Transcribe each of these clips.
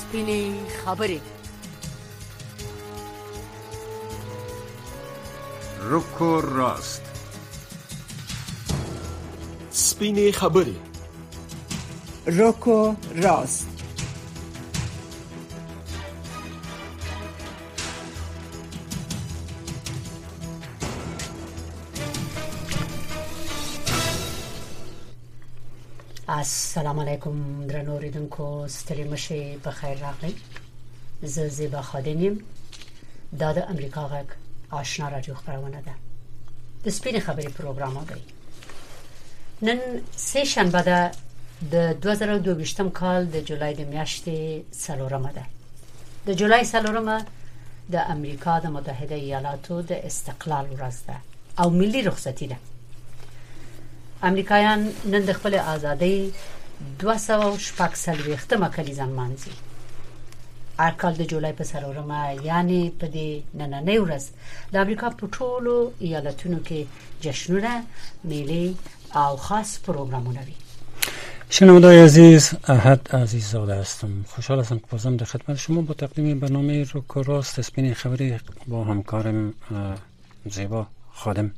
سپینې خبرې. رکو راست. سپینې خبرې. رکو راست. السلام علیکم درنو اوریدونکو، ستړي مشئ، په خیر راغلی. زه زیبا خادم یم. دا د امریکا غږ آشنا رادیو خبرونه ده. د سپینې خبرې پروګرام دی. نن سه شنبه ده د 2022 کال د جولای د میاشتې 4 ده. د جولای 4 د امریکا د متحده ایالاتو د استقلال ورځ ده او ملي رخصتي ده. امریکایان نن د خپل ازادۍ 240مه کلیزه نمانځي. هر کال د جولای په 4 یعنی په دې نننۍ ورځ د امریکا په ټولو ایالتونو کې جشنونه، میلې او خاص پروګرامونه وي. شنونده‌های عزیز، احد عزیززاده هستم. خوشحال هستم که بازم در خدمت شما با تقدیم برنامه رکو راست سپینې خبرې با همکارم زیبا خادم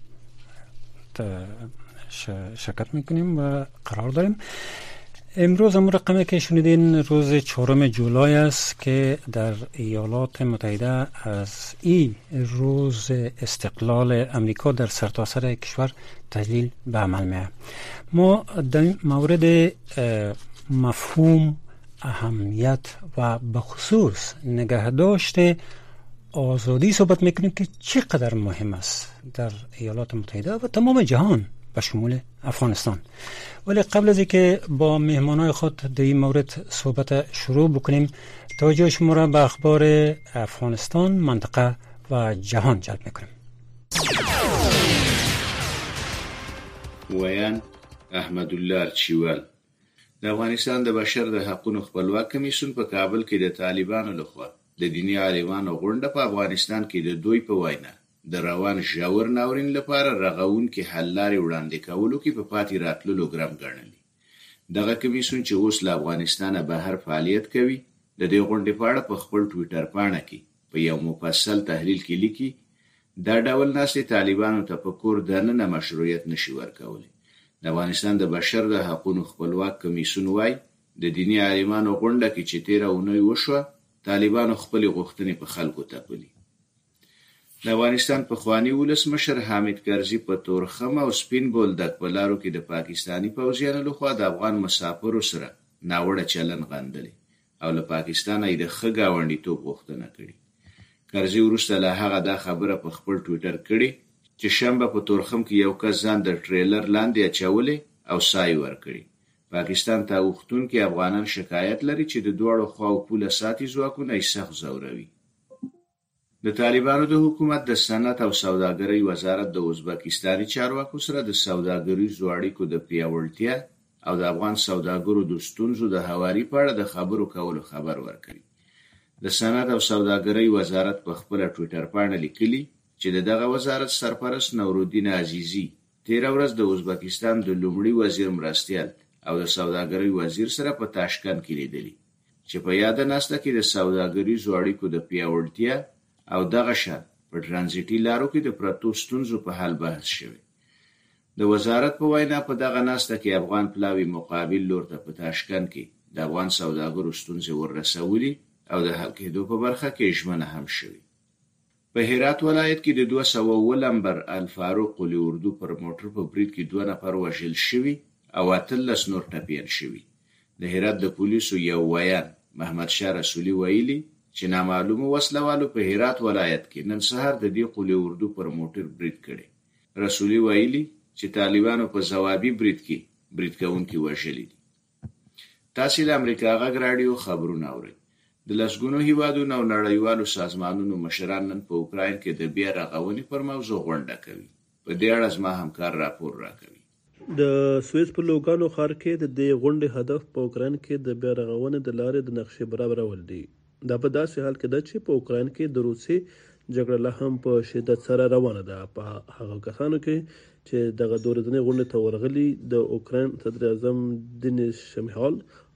شرکت میکنیم و قرار داریم. امروز همون رقمی که شنیدین روز 4 جولای است که در ایالات متحده از این روز استقلال امریکا در سرتاسر کشور تجلیل به عمل میه. ما در مورد مفهوم، اهمیت و بخصوص نگهداشت آزادی صحبت میکنیم که چقدر مهم است در ایالات متحده و تمام جهان به شمول افغانستان. ولی قبل از اینکه با مهمانای خود در این مورد صحبت شروع بکنیم، توجه شما را به اخبار افغانستان، منطقه و جهان جلب میکنیم. ویان احمد الله ارچیوال. د افغانستان د بشر د حقوقو خپلواک کمیسیون په کابل کې د طالبانو لخوا د دیني عالمانو غونډه په افغانستان کې د دوی په وینا د روان ژور ناورین لپاره رغون کې حل لارې وړاندې کولو کې په پاتې راتللو ګرم ګڼلي. دغه کمیسیون چې اوس له افغانستانه بهر فعالیت کوي، د دې غونډې په اړه په خپل ټویټر پاڼه کې په یو مفصل تحلیل کې لیکي دا ډول ناستې طالبانو ته په کور دننه مشروعیت نشي ورکولی. د افغانستان د بشر د حقوقو خپلواک کمیسیون وايي د دیني عالمانو غونډه کې چې 13 اونۍ وشوه، طالبانو خپل غوښتنې په خلکو تپلي. د افغانستان پخوانی ولسمشر حامد کرزي په تورخم او سپین بولدک په لارو کې د پاکستانی پوځیانو لخوا د افغان مسافرو سره ناوړه چلن غندلي او له پاکستانه یې د ښه ګاونډیتوب غوښتنه کړې. کرزي وروسته له هغه دا خبره په خپل ټویټر کړې چې شنبه په تورخم کې یو کس ځان د ټریلر لاندې اچولې او سای ورکړي. پاکستان ته اوښتونکي افغانان شکایت لري چې د دواړو خواو پوله ساتي ځواکونه یې سخت ځوروي. د طالبانو د حکومت د صنعت او سوداګرۍ وزارت د ازبکستاني چارواکو سره د سوداګریزو اړیکو د پیاوړتیا او د افغان سوداګرو د ستونزو د هواري په اړه د خبرو کولو خبر ورکړي. د صنعت او سوداګرۍ وزارت په خپل ټویټر باندې لیکلي چې دغه وزارت سرپرست نورالدین عزیزی 13 ورځ د ازبکستان د لومړي وزیر مرستیال او د سوداګرۍ وزیر سره په تاشکند کې لیدلي چې په یاد ناسته کې د سوداګریزو اړیکو د پیاوړتیا او دغه شان په ترانزیتي لارو کې د پرتو ستونزو په حل بحث شوی. د وزارت په وینا په دغه ناسته کې افغان پلاوی مقابل لور ته په تاشکند کې د افغان سوداګرو ستونزې ورسولي او د حل کېدو په برخه کې ژمنه هم شوی. په هرات ولایت کې د 200 نمبر الفاروق قلی اردو پر موټر په برید کې 2 نفر وژل شوي او 18 نور ټپیان شوي. د هرات د پولیسو یو ویان محمد شاه رسولي ویلي چې نامعلومه وسلوالو په هرات ولایت کې نن سهار د دې قلی اردو پر موټر برید کړي. رسولي ویلي چې طالبانو په ځوابي برید کې برید کوونکي وژلي دي. تاسو د امریکا غږ رادیو خبرونه اورئ. د لسګونو هیوادونو او نړیوالو سازمانونو مشران نن په اوکراین کې د بیا رغونې پر موضوع غونډه کوي. په دې اړه زما همکار راپور راکوي. د سویس په لوګانو ښار کې د دې غونډې هدف په اوکراین کې د بیا رغونې د لارې د نقشې برابرول دي. دا په داسې حال کې ده چې په اوکراین کې د روسي جګړه لا هم په شدت سره روانه ده. په هغه کسانو کې چې دغه 2 ورځې غونډې ته ورغلي د اوکراین صدر اعظم دینیس شمیهال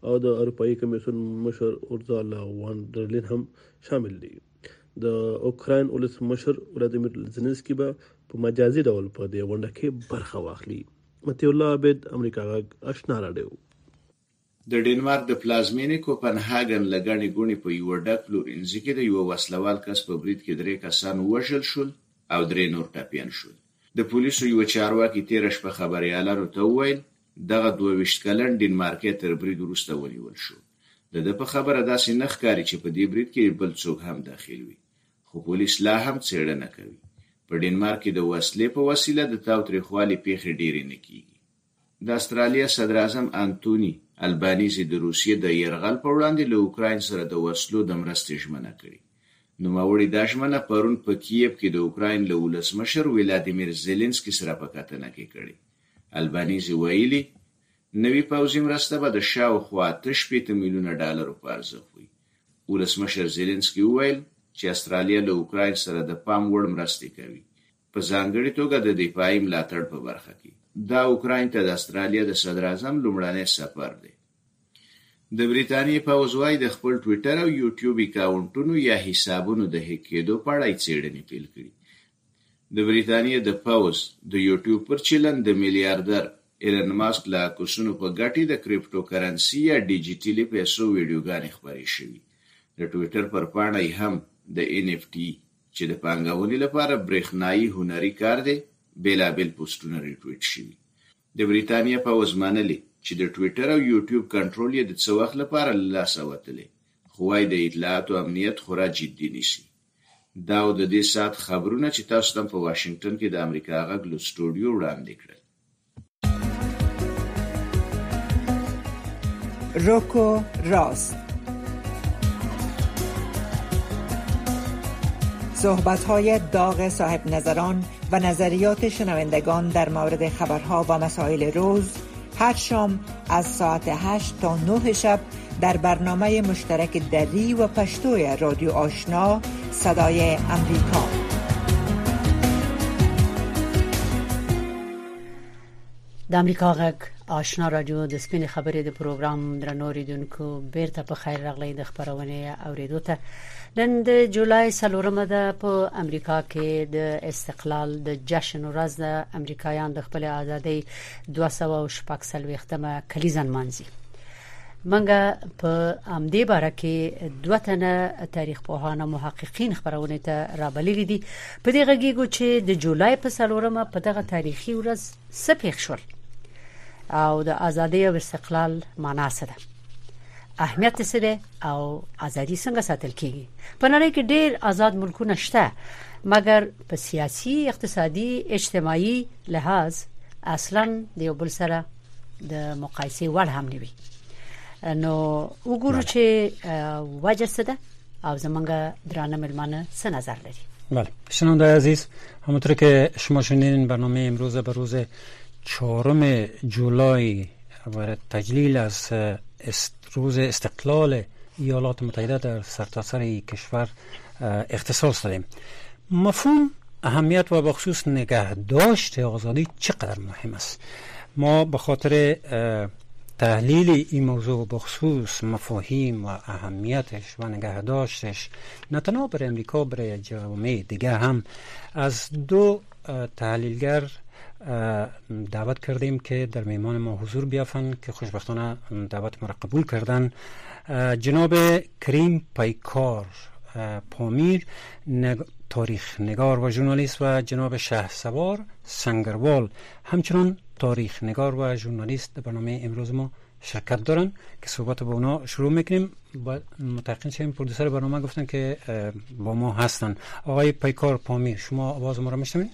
او د اروپאי کمیسیون مشر اورزالا وان در لین هم شامل دي. د اوکراین ولس مشر ولادیمیر زلنسکي به په مجازي ډول په دې غونډه کې برخه واخلي. متي الله عبد امریکا غږ آشنا راډیو. د ډنمارک د پلازمینې کوپنهاګن لګړې ګونی په یو ډک فلورنسي کې د یو وسلوال کس په برید کې 3 کسان وژل شول او 3 نور ټپيان شول. د پولیسو یو چارواکي 13 شپه خبريالانو ته وویل دغه 22 کلن ډنمارکي تر برید وروسته ونیول شو. د په خبره داسې نه ښکاري چې په دې برید کې بل څوک هم داخل وي، خو پولیس لا هم څېړنه کوي. په ډنمارک کې د وسلې په وسیله د تاوتریخوالي پیښې ډېرې نه کیږي. د استرالیا صدر اعظم انټونی البانیزي د روسیې د یرغل په وړاندې له اوکراین سره د وسلو د مرستې ژمنه کړې. نوموړي دا ژمنه پرون په کیف کې د اوکراین له ولسمشر ولادیمیر زلنسکي سره په کتنه کې کړې. البانیزي ویلي نوی پوځي مرسته به د شاوخوا 8 میلیونه ډالرو په ارزښت وي. ولسمشر زلنسکي وویل چې استرالیا له اوکراین سره د پام وړ مرستې کوي، په ځانګړي توګه د دفاعي ملاتړ په برخه کې. دا اوکراین ته د استرالیا د صدر اعظم لومړنی سفر دی. د بریتانیې پوځ وايي د خپل ټویټر او یوټیوب اکاونټونو یا حسابونو د هک کېدو په اړه څېړنې پیل کړې. د بریتانیې د پوځ د یوټیوب پر چینل د میلیارډر ایلن ماسک له کوسونو په ګټې د کریپټو کرنسي یا ډیجیټلي پیسو ویډیوګانې خپرې شوې. د ټویټر پر پاڼه هم د NFT چې د پانګونې لپاره برېښنایي هنري کار دی بیلابل پوسټونه ریټویټ شوي. د بریتانیا پوځ منلي چې د ټویټر او یوټیوب کنټرول یې د څه وخت لپاره له لاسه وتلی، خو وايي د اطلاعاتو امنیت خورا جدي نیسي. دا د دې ساعت خبرونه چې تاسو ته په واشنگټن کې د امریکا غږ له سټوډیو وړاندې کړل. روکو راست، صحبت‌های داغ صاحب نظران و نظریات شنوندگان در مورد خبرها و مسائل روز هر شام از ساعت 8 تا 9 شب در برنامه مشترک دری و پشتوی رادیو آشنا صدای امریکا. د امریکا غږ آشنا رادیو د سپین خبرې د پروګرام درنو ریډونکو بیرته په خیر راغلی د خبرونه اوریدو ته. نن د جولای 4 ده په امریکا کې د استقلال د جشن ورځ د امریکایان د خپل ازادۍ 240مه کلیزن مانځي. منګه په امدې باره کې دوه تنه تاریخ پوهانه محققین خبرونه ته رابللي دي. په دې غږیږي چې د جولای په 4 په دغه تاریخي ورځ څه پیښ شول او د ازادۍ او استقلال معنا څه ده، اهمیت څه ده او ازادي څنګه ساتل کیږي. په نړۍ کې ډېر آزاد ملکونه شته، مګر په سیاسي، اقتصادي، اجتماعي لحاظ اصلا د یو بل سره د مقایسې وړ هم نه وي. نو وګورو چې وجه څه ده او زمونږ درانه ملمانه څه نظر لري. بله شنونده عزیز، همونطور که شما شنیدین برنامه امروز به روز 4 جولای برای تجلیل از روز استقلال ایالات متحده در سرتاسر کشور اختصاص دادیم. مفهوم اهمیت و بخصوص نگهداشت آزادی چقدر مهم است. ما به خاطر تحلیل این موضوع بخصوص مفاهیم و اهمیتش و نگهداشتش نه تنها برای امریکا، برای جامعه دیگه هم از 2 تحلیلگر دعوت کردیم که در میهمان ما حضور بیافن که خوشبختانه دعوت ما را قبول کردن. جناب کریم پیکار پامیر تاریخ نگار و ژورنالیست و جناب شهسوار سنگروال همچنان تاریخ نگار و ژورنالیست در برنامه امروز ما شرکت دارن که صحبت با اونا شروع میکنیم. متأکد شدیم پرودوسر برنامه گفتن که با ما هستن. آقای پیکار پامیر، شما آواز ما را میشنوید؟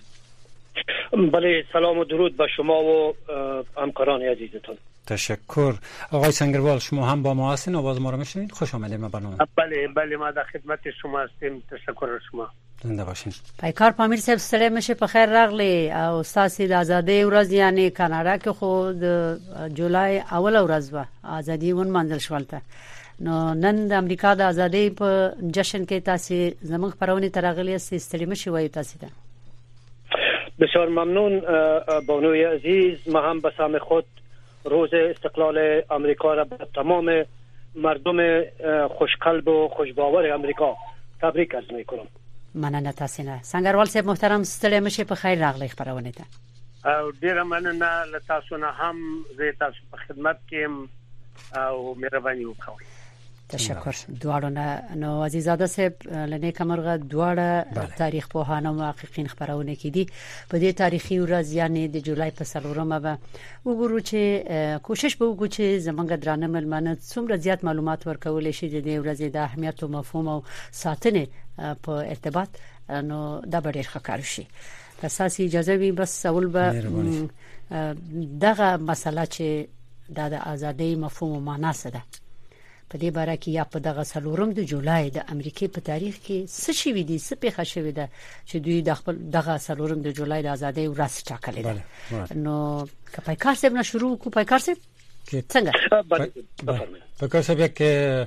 بله، سلام و درود به شما و همکاران عزیزتون. تشکر. آقای سنگروال، شما هم با ما هستین، آواز ما را میشنوید؟ خوش آمدید به برنامه. بله ما در خدمت شما هستیم. تشکر از شما. زنده باشین. پیکار پامیر صاحب ستړي مشه په خیر راغلی او تاسو د ازادۍ ورځ یعنی کاناډا کې خو د جولای اول ورځ و ازادي ونمانځل شولته. نو نن د امریکا د ازادۍ په جشن کې تاسو زموږ پرونی ترغلی ستړي مشه وایي تاسو ته. بسیار ممنون بانوی عزیز. ما هم به سهم خود روز استقلال امریکا را به تمام مردم خوشقلب و خوشباور امریکا تبریک عرض میکنم. مننه تاسو نه. سنگروال صاحب محترم ستړي مشه په خیر راغلی خبرونه ته. او ډیره مننه له تاسو نه هم زه تاسو په خدمت کې او مهرباني وکړئ. تشکر. دواړو نه نو عزیزاده صاحب لنه کمرغه دواړه تاریخ پوهان او محققین خبرونه کړي په دې تاریخي ورځ یعنی د جولای په 4مه به وګورو چې کوشش به وکړو چې زمونږ درانه ملمنه څومره زیات معلومات ورکول شي د دې ورځې د اهمیت او مفهوم او ساتنې په ارتباط نو دا به ډېر ښه کار شي. اساسي اجازه وي بس اول به دغه مسله چې د ازادۍ مفهوم او معنا څه ده په دې باره کې یا په دغه 4 د جولای د امریکای په تاریخ کې څه شي وي دي څه پیښه شوې ده چې دوی د خپل دغه 4 د جولای د ازادۍ ورځ ټاکلې ده. نو کپایکار صاحب نه شروع کو پایکار صاحب څنګه پایکار صاحب یک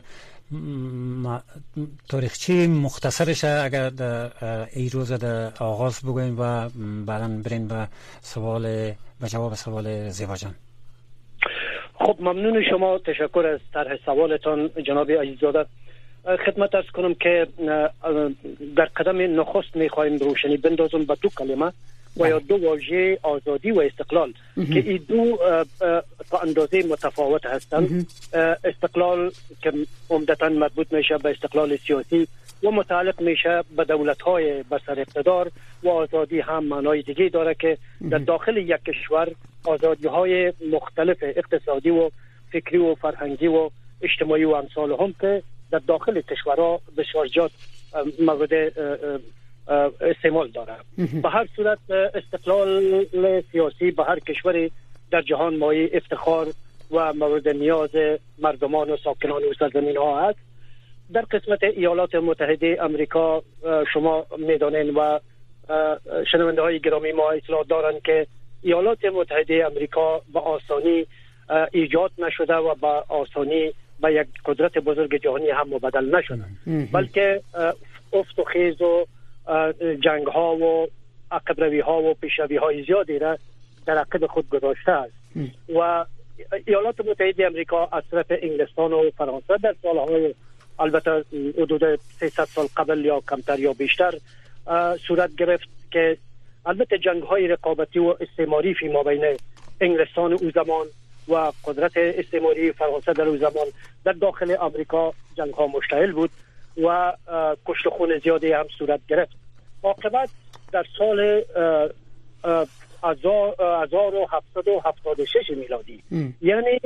تاریخچه مختصرش اگر این روز در آغاز بگویم و بعداً بریم به جواب سوال زیبا جان. خب ممنون شما. تشکر از طرح سوالتان جناب عزیزاده. خدمت عرض کنم که در قدم نخست میخوایم روشنی بندازم به 2 کلمه و یا 2 واژه آزادی و استقلال که این دو تا اندازه متفاوت هستند. استقلال که عمدتاً مربوط میشه به استقلال سیاسی و متعلق میشه به دولت‌های بسر اقتدار و آزادی هم معنای دیگه داره که در داخل یک کشور آزادی‌های مختلف اقتصادی و فکری و فرهنگی و اجتماعی و امثال هم که در داخل کشورها بسیار زیاد مورد استعمال داره. به هر صورت استقلال سیاسی به هر کشوری در جهان مایه افتخار و مورد نیاز مردمان و ساکنان و سرزمین ها هست. در قسمت ایالات متحده امریکا شما میدانین و شنونده های گرامی ما اطلاع دارند که ایالات متحده امریکا به آسانی ایجاد نشده و به آسانی به یک قدرت بزرگ جهانی هم مبدل نشده، بلکه افت و خیز و جنگ ها و عقب روی ها و پیشروی های زیادی را در عقب خود گذاشته است. و ایالات متحده امریکا از طرف انگلستان و فرانسه در سالهای البته حدود 300 سال قبل یا کمتر یا بیشتر صورت گرفت که البته جنگ های رقابتی و استعماری فی مابین انگلستان او زمان و قدرت استعماری فرانسه در او زمان در داخل امریکا جنگ ها مشتعل بود و کشت خون زیادی هم صورت گرفت. عاقبت در سال 1776 میلادی یعنی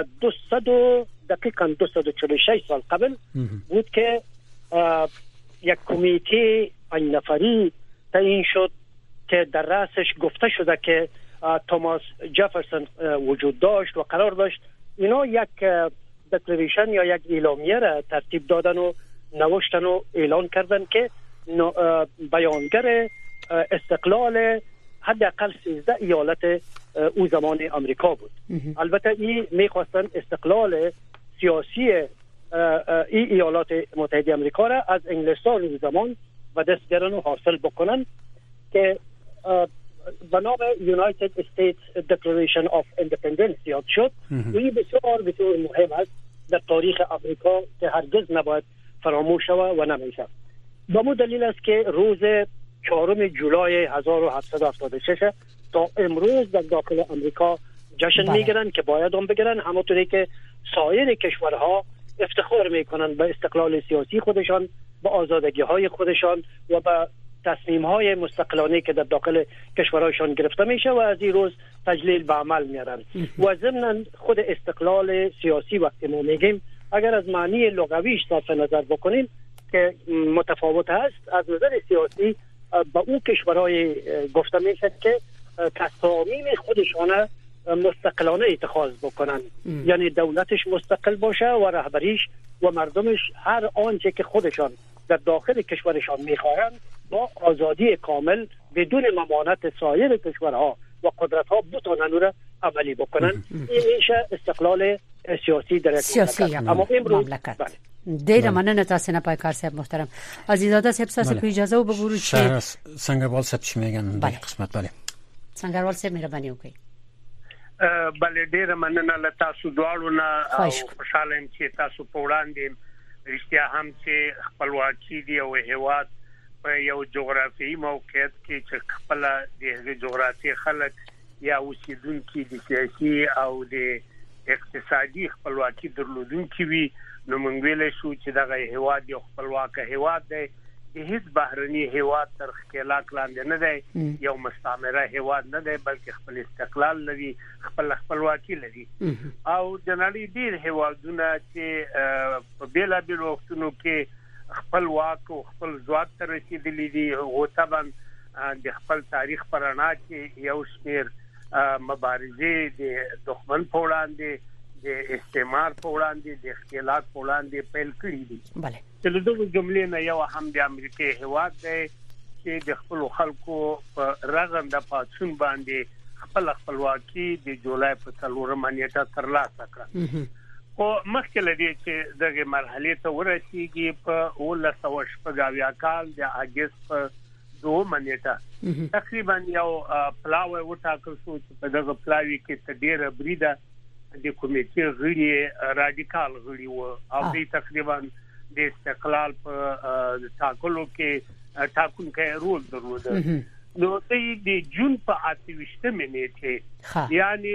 246 سال قبل بود که یک کمیته 5 نفری تعیین شد که در رأسش گفته شده که توماس جفرسون وجود داشت و قرار داشت اینا یک دکلریشن یا یک اعلامیه را ترتیب دادن و نوشتن و اعلان کردن که بیانگر استقلال حداقل 13 ایالت او زمان امریکا بود. البته این میخواستن استقلال سیاسی این ایالات متحده امریکا را از انگلستان او زمان و دست گرفتن و حاصل بکنن که به نام United States Declaration of Independence یاد شد. و این بسیار بسیار مهم است در تاریخ امریکا که هرگز نباید فراموش شود و نمیشه. به مو دلیل است که روز 4 جولای 1776 تا امروز در داخل امریکا جشن میگیرن که باید هم بگیرن، همونطوری که سایر کشورها افتخار میکنن به استقلال سیاسی خودشان، به آزادگی های خودشان و به تصمیم های مستقلانه که در داخل کشورهایشان گرفته میشه و از این روز تجلیل به عمل میارن. و ضمن خود استقلال سیاسی وقتی ما میگیم اگر از معنی لغویش صرف نظر بکنیم که متفاوت هست، از نظر سیاسی به اون کشورهای گفته میشه که تصامیم خودشان مستقلانه اتخاذ بکنن، یعنی دولتش مستقل باشه و رهبریش و مردمش هر آنچه که خودشان در داخل کشورشان میخواهند با آزادی کامل بدون ممانعت سایر کشورها و قدرت‌ها بتونن را عملی بکنن. این میشه استقلال سیاسی در سیاسی اما مملکت. ډیر مننه تاسو نه پایکار صاحب محترم. عزیزاده صاحب تاسو په اجازه وګورئ چې څنګهوال صاحب چې میگن د قسمت. بله څنګهوال صاحب مهرباني وکړئ. بلې ډېر مننه له تاسو دواړو نه او خوشاله یم چې تاسو په وړاندې رښتیا هم چې خپلواکي دی او هیواد په یو جغرافیایي موقعیت کې چې خپل د جغرافیایي خلک یا اوسیدونکو د سیاسي او د اقتصادي خپلواکي درلودونکو وي نو موږ ویل شو چې دغه هیواد یو خپلواک هیواد دی هیڅ بهرني هیواد تر ښکېلاک لاندې نه دی یو مستعمره هیواد نه دی بلکې خپل استقلال لري خپل خپلواکي لري او د نړۍ ډېر هیوادونه چې په بیلابیل وختونو کې خپل واک او خپل ځواک ته رسیدلي دي او طبعا د خپل تاریخ پرانا کې یو شمېر مبارزې د دښمن په وړاندې د استعمار په وړاندې د ښکېلاک په وړاندې پیل کړي دي بله چې له دغه جملې نه یو هم د امریکای هیواد دی چې د خپل خلکو په رغنده پاتون باندې خپل خپلواکي د جولای په 4 نیټه ترلاسه کړه او مخکې لدی چې دغه مرحله ته ورسیږي په 1980 کال د اگست په 2 نیټه تقریبا یو پلاوی وټاکل شو چې په دغه پلاوی کې تدیر بریده د کمیټې غړي رادیکال غړي وو او د تقریبا د استقلال په ټاکلو کې ټاکونکي رول درلود نو د جون په 28 نیټه یعنی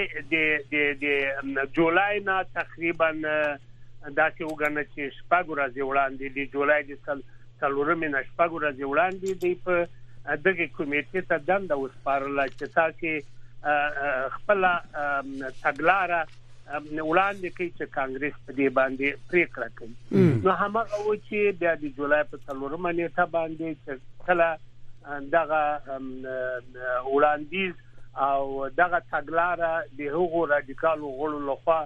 د جولای نه تقریبا داسې وګڼل چې شپږ ورځې وړاندې د جولای د 4 مې شپږ ورځې وړاندې د په دغه کمیټې ته دنده وسپارله چې تاسو خپل تګلارې وړاندې کوي چې کانګرس په دې باندې پریکړه کوي نو هغه و چې د جولای په 4 نیټه باندې چې کله دغه وړاندیز او دغه تګلارې د هغو رادیکالو غړو لخوا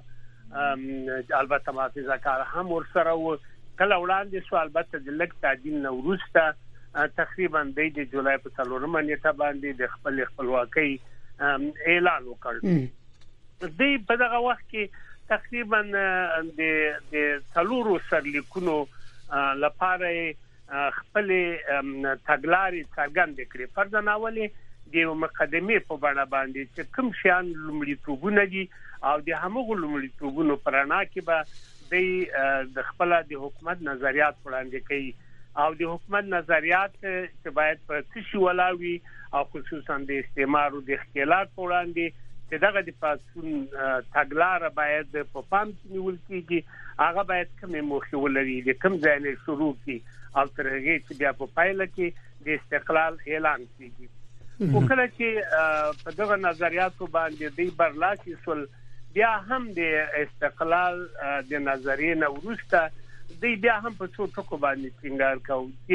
البته محافظه کار هم ورسره و کله وړاندې سو البته د لک تعدیل نو وروسته تقریبا د جولای په 4 نیټه باندې د خپل خپلواکۍ اعلان وکړ د په دغه وخت کې تقریبا د څلورو سرلیکونو لپاره خپل تګلارې څرګند کړې فرضاً د مقدمه په بڼه باندې چې کوم شیان لومړیتوبونه دي او د همغو لومړیتوبونو پرانا کې به د خپل د حکومت نظریات وړاندې کوي او د حکومت نظریات چې باید په څه ولاوي او خصوصا د استعمار او د ښکېلاک وړاندې چې دغه د پاتون تګلارې باید په پام کې نیول کېږي هغه باید کوم موخه ولري د کوم ځای نه شروع کی او تر هغه چې بیا په پایله کې د استقلال اعلان کیږي او کله چې په دغه نظریاتو باندې د برلاسي سول بیا هم د استقلال د نظریې نه ورسته د بیا هم په څو ټکو باندې ټینګار کوي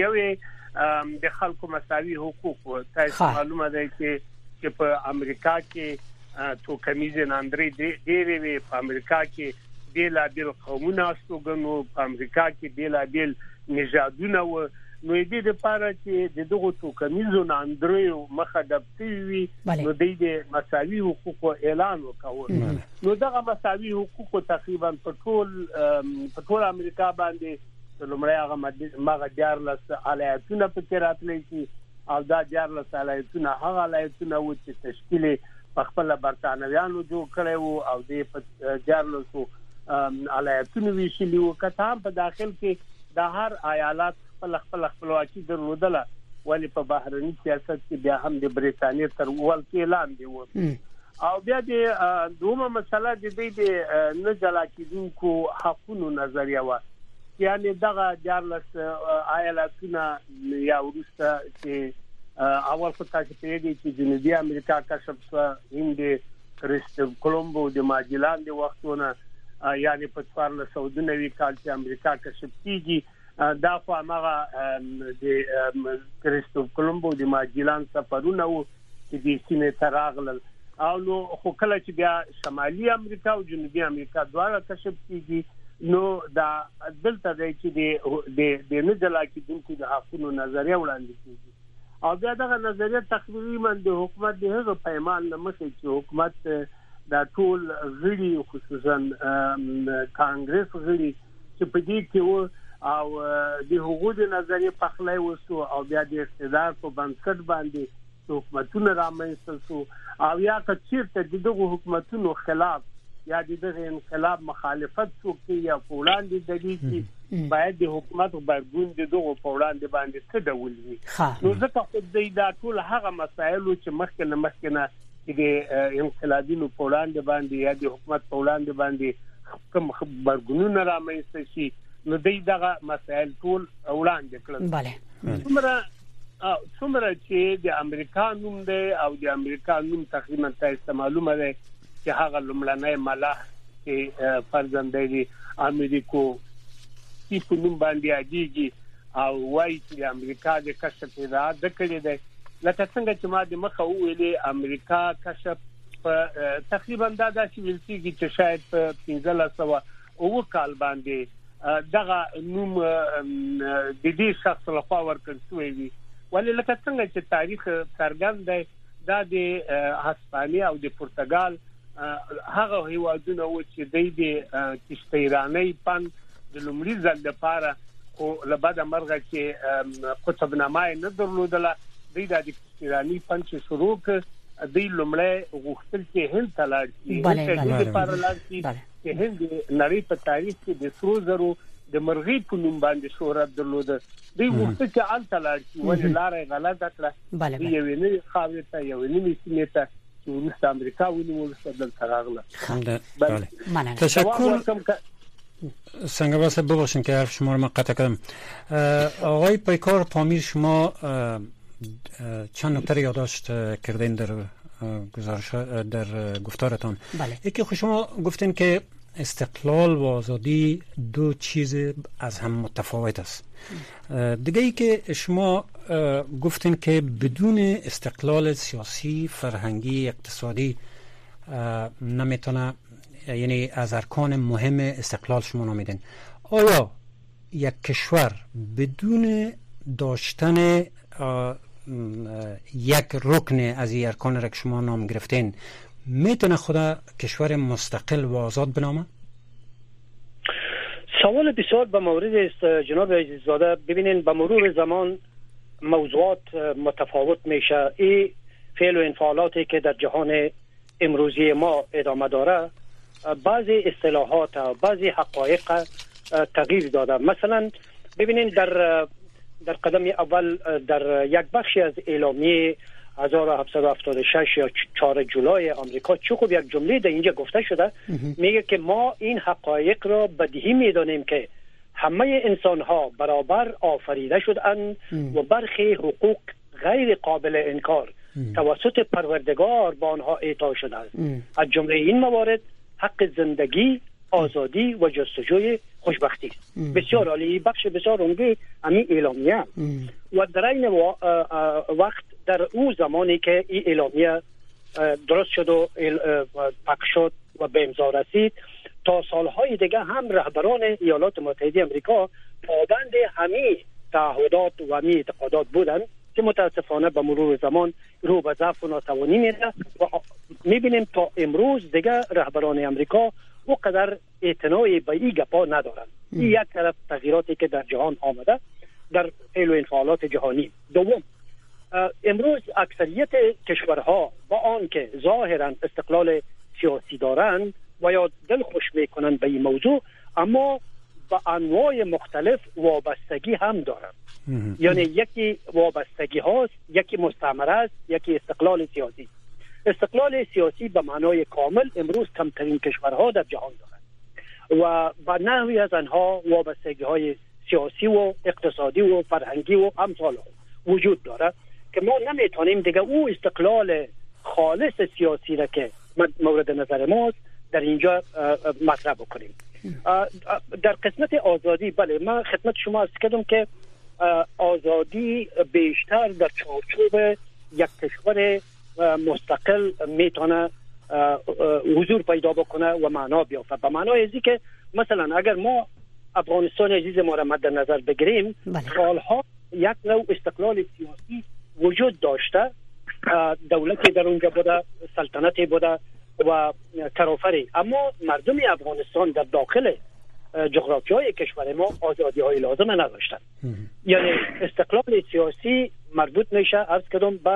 یو د خلکو مساوي حقوق تاسو معلومه ده چې په امریکا کې تو کمیزه ناندري ډېری وی په امریکا کې بیلابیل قومونه استوګنو په امریکا کې بیلابیل نژادونه و نو دې لپاره چې دغه تو کمیزو ناندري مخه دبتي وي نو د مساوي حقوق اعلان وکاوه نو دغه مساوي حقوق تقریبا په ټول امریکا باندې لومړی هغه ماغه دیارلس الایتونه په کې راتللی شي او دا دیارلس الایتونه هغه الایتونه و چې تشکیل په خپل برتانویانو جوړ کړي وو او د دیارلسو الایتونه ویشلي وو کته په داخل کې د هر ایالت خپل خپلواکي درلودله ولی په بهرني سیاست کې بیا هم د بریتانیا تر ول کې اعلان دی وو او بیا د دومره مسله د دې نه جلا کېدونکو حقوقو نظریه و یعنی دغه دیارلس ایالتونه یا ورسته چې اول خو تاسو ته دی چې جنوبي امریکا کشف شو هند کریستوف کولمبو د ماجلان د وختونه یعنی په 1492 کال چې امریکا کشف کیږي دا خو هغه د کریستوف کولمبو د ماجلان سفرونه وو چې د سینې تراغلل او نو خو کله چې بیا شمالي امریکا او جنوبي امریکا دواړه کشف کیږي نو دا دلته دی چې د نه جلا کېدونکو د حقوقو نظریه وړاندې کیږي او بیا دغه نظریه تقریبا د حکومت د هغه پیمان لمخې چې حکومت د ټول غړي خصوصا کانګرس غړي چې په دې کې و او د حقوقو نظریه پخلای وسو او بیا د اقتدار په بنسټ باندې حکومتونه رامنځته شو او یا که چیرته دغه حکومتونو خلاف یا دغه انقلاب مخالفت وکړي یا وړاندې دلی چې باید د حکومت برګون دغه وړاندې باندې څه ډول وي. نو ځکه خو دا ټول هغه مسایل چې مخکنه د انقلابینو وړاندې باندې یا د حکومت وړاندې باندې کوم برګونونه رامنځته شي نو دغه مسایل ټول وړاندې کړل. بله څومره چې د امریکا نوم دی او د امریکا نوم تقریبا تاسو معلومه ده چې هغه لومړنۍ ملاح چې فرزندې دی امریکو چې په نوم باندې اجيږي او وايي چې امریکا د کشف اراده کړې ده. لکه څنګه چې ما د مخه ویلې امریکا کشف تقریبا دا چې ویل کېږي چې شاید په 1500 کال باندې دغه نوم د دې شخص لخوا ورکړل شوی وي. ولې لکه څنګه چې تاریخ څرګند دی دا د هسپانیا او د پرتګال هغه هیوادونه و چې د کشتیرانۍ پن د لومړي ځل لپاره خو لبد مرغه چې قطبنامه نه درلودله د کشتیرانۍ پن چې شروع کړ د لومړی غوښتل چې هند ته لاړ شي د لپاره لاړ شي چې هند نړۍ په تاریخ کې د سرو زرو د مرغۍ په نوم باندې شهرت درلوده. دوی غوښتل چې هلته لاړ شي ولې لاره غلطه کړه د یوې نوې خاورې ته یوې نوې سیمې ته چې وروسته امریکا ونیول دلته راغله. تشکر. سنگ بس ببخشید که حرف شما رو من قطع کردم. آقای پیکار پامیر شما چند نکته یادداشت کردین در گزارش در گفتارتان. یکی خود شما گفتین که استقلال و آزادی دو چیز از هم متفاوت است. دیگه ای که شما گفتین که بدون استقلال سیاسی، فرهنگی، اقتصادی نمیتونه، یعنی از ارکان مهم استقلال شما نامیدین. آیا یک کشور بدون داشتن یک رکن از این ارکان را که شما نام گرفتین میتونه خدا کشور مستقل و آزاد بنامه؟ سوال بسیار به مورد است جناب عزیزاده. ببینین به مرور زمان موضوعات متفاوت میشه. این فعل و انفعالاتی که در جهان امروزی ما ادامه داره بعضی اصطلاحات و بعضی حقایق تغییر داده. مثلا ببینین در قدم اول در یک بخشی از اعلامیه 1776 یا 4 جولای آمریکا چه خوب یک جمله در اینجا گفته شده، میگه که ما این حقایق را بدیهی میدانیم که همه انسان ها برابر آفریده شدند و برخی حقوق غیر قابل انکار توسط پروردگار به آنها اعطا شده است. از جمله این موارد حق زندگی، آزادی و جستجوی خوشبختی. بسیار عالی، بخش بسیار عمده همین اعلامیه. و در این وقت در اون زمانی که این اعلامیه درست شد و پخش شد و به امضا رسید، تا سالهای دیگه هم رهبران ایالات متحده آمریکا پابند همین تعهدات و همین اعتقادات بودند که متاسفانه به مرور زمان رو به ضعف و ناتوانی میره و میبینیم تا امروز دیگه رهبران آمریکا اونقدر اعتنای به این گپا ندارن. این یک طرف تغییراتی که در جهان آمده در فعل و انفعالات جهانی. دوم، امروز اکثریت کشورها با آن که ظاهرا استقلال سیاسی دارند و یا دل خوش میکنند به این موضوع، اما با انواع مختلف وابستگی هم دارند. یعنی یکی وابستگی هاست، یکی مستعمره است، یکی استقلال سیاسی. استقلال سیاسی به معنای کامل امروز کمترین کشورها در جهان دارند و با نحوی از آنها وابستگی های سیاسی و اقتصادی و فرهنگی و امثال وجود دارد که ما نمیتونیم دیگه او استقلال خالص سیاسی را که مورد نظر ماست در اینجا مطرح بکنیم. در قسمت آزادی، بله، من خدمت شما عرض کردم که آزادی بیشتر در چارچوب یک کشور مستقل میتونه حضور پیدا بکنه و معنا بیافته. به معنای ازی که مثلا اگر ما افغانستان عزیز ما را مد نظر بگیریم، سالها یک نوع استقلال سیاسی وجود داشته، دولتی در اونجا بوده، سلطنتی بوده و کارآفری، اما مردم افغانستان در داخل جغرافیای کشور ما آزادی های لازم نداشتن. یعنی استقلال سیاسی مربوط میشه عرض کردم به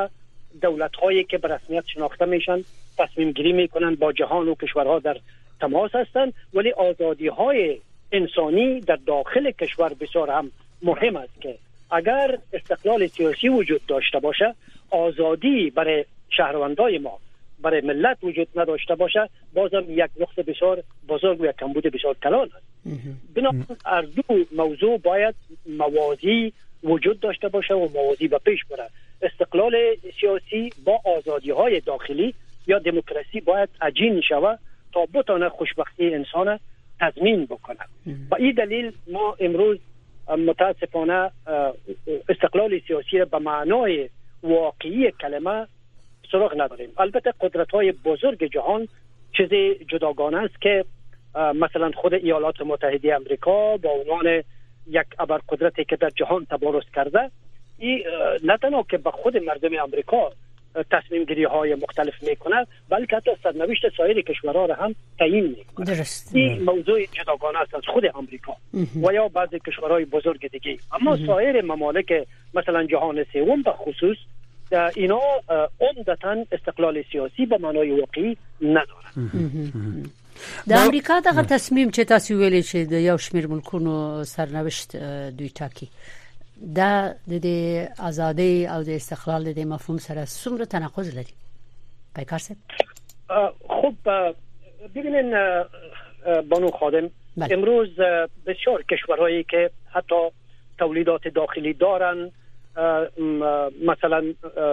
دولت‌هایی که به رسمیت شناخته میشن تصمیم گیری میکنن، با جهان و کشورها در تماس هستند، ولی آزادی‌های انسانی در داخل کشور بسیار هم مهم است که اگر استقلال سیاسی وجود داشته باشه، آزادی برای شهروندای ما، برای ملت وجود نداشته باشه، بازم یک نقص بسیار بزرگ و یک کمبود بسیار کلان است. بنابراین هر دو موضوع باید موازی وجود داشته باشه و موازی به پیش بره. استقلال سیاسی با آزادی‌های داخلی یا دموکراسی باید عجین شود تا بتونه خوشبختی انسان تضمین بکنه. با این دلیل ما امروز متاسفانه استقلال سیاسی به معنای واقعی کلمه سراغ نداریم. البته قدرت‌های بزرگ جهان چیزی جداگانه است که مثلا خود ایالات متحده آمریکا با عنوان یک ابرقدرتی که در جهان تبارز کرده، این نه تنها که به خود مردم آمریکا تصمیم گیری های مختلف میکنه، بلکه حتی سرنوشت سایر کشورها را هم تعیین میکنه. درست. این موضوع جداگانه است از خود آمریکا و یا بعضی کشورهای بزرگ دیگه. اما سایر ممالک مثلا جهان سوم به خصوص اینا عمدتاً استقلال سیاسی به معنای واقعی ندارن. د امریکا دغه تصمیم چې تاسو ویلې چې د یو شمېر ملکونو سرنوشت دوی ټاکي، دا د ازادي او د استقلال د مفهوم سره څومره تناقض لري؟ پیکار صاحب خب ببینین بانو خادم، امروز بسیار کشورهایی که حتی تولیدات داخلی دارن، مثلا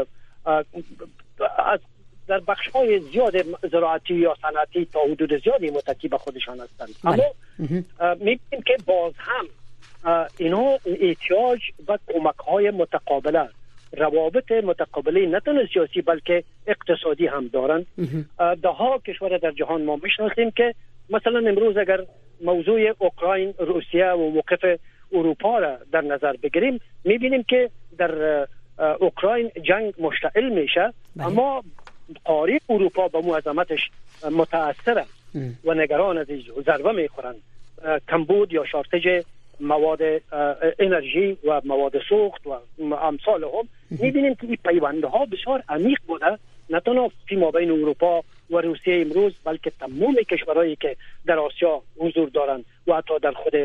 از در بخش‌های زیاد زراعتی یا صنعتی تا حدود زیادی متکی به خودشان هستند، اما می‌بینیم که باز هم اینا احتیاج به کمک‌های متقابله، روابط متقابلی نه تنها سیاسی بلکه اقتصادی هم دارند. ده‌ها کشور در جهان ما می‌شناسیم که مثلا امروز اگر موضوع اوکراین، روسیه و موقف اروپا را در نظر بگیریم، می‌بینیم که در اوکراین جنگ مشتعل میشه، اما قاره اروپا به معظمتش متاثره و نگران از ضربه میخورند. کمبود یا شارتج مواد انرژی و مواد سوخت و امثال هم میبینیم که این پیوندها بسیار عمیق بوده، نه تنها فی مابین اروپا و روسیه امروز، بلکه تمام کشورهایی که در آسیا حضور دارند و حتی در خود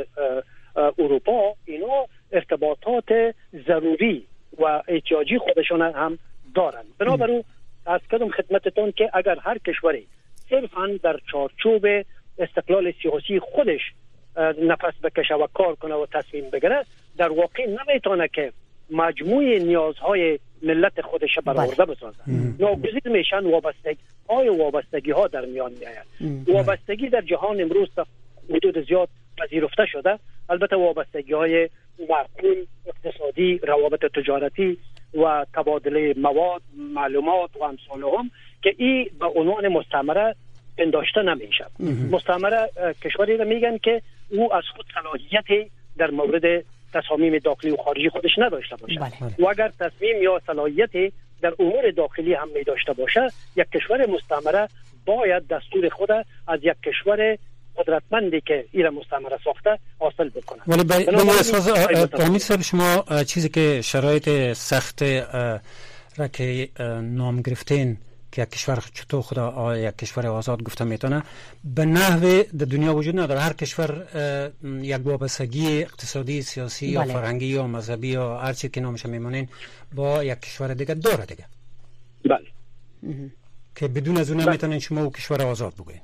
اروپا، اینا ارتباطات ضروری و احتیاجی خودشان هم دارند. بنابراین از کدام خدمتتون که اگر هر کشوری صرفاً در چارچوب استقلال سیاسی خودش نفس بکشه و کار کنه و تصمیم بگیره، در واقع نمیتونه که مجموع نیازهای ملت خودش برآورده بسازه. ناگزیر میشن وابستگی ها در میان میآید. وابستگی در جهان امروز تا حدود زیاد پذیرفته شده، البته وابستگی های معقول، اقتصادی، روابط تجارتی و تبادله مواد، معلومات و امثال هم که این به عنوان مستعمره پنداشته نمیشه. مستعمره کشوری را میگن که او از خود صلاحیتی در مورد تصامیم داخلی و خارجی خودش نداشته باشه. و اگر تصمیم یا صلاحیتی در امور داخلی هم می داشته باشه، یک کشور مستعمره باید دستور خود از یک کشور قدرتمندی که ایران مستعمره ساخته حاصل بکنه. ولی به اساس شما چیزی که شرایط سخت را که نام گرفتین که یک کشور چطور خدا یک کشور آزاد گفته میتونه، به نحو در دنیا وجود نداره. هر کشور یک وابستگی اقتصادی، سیاسی یا فرهنگی یا مذهبی یا هر چیزی که نامش میمونین با یک کشور دیگه داره دیگه. بله. که بدون از اون نمیتونین شما او کشور آزاد بگوین.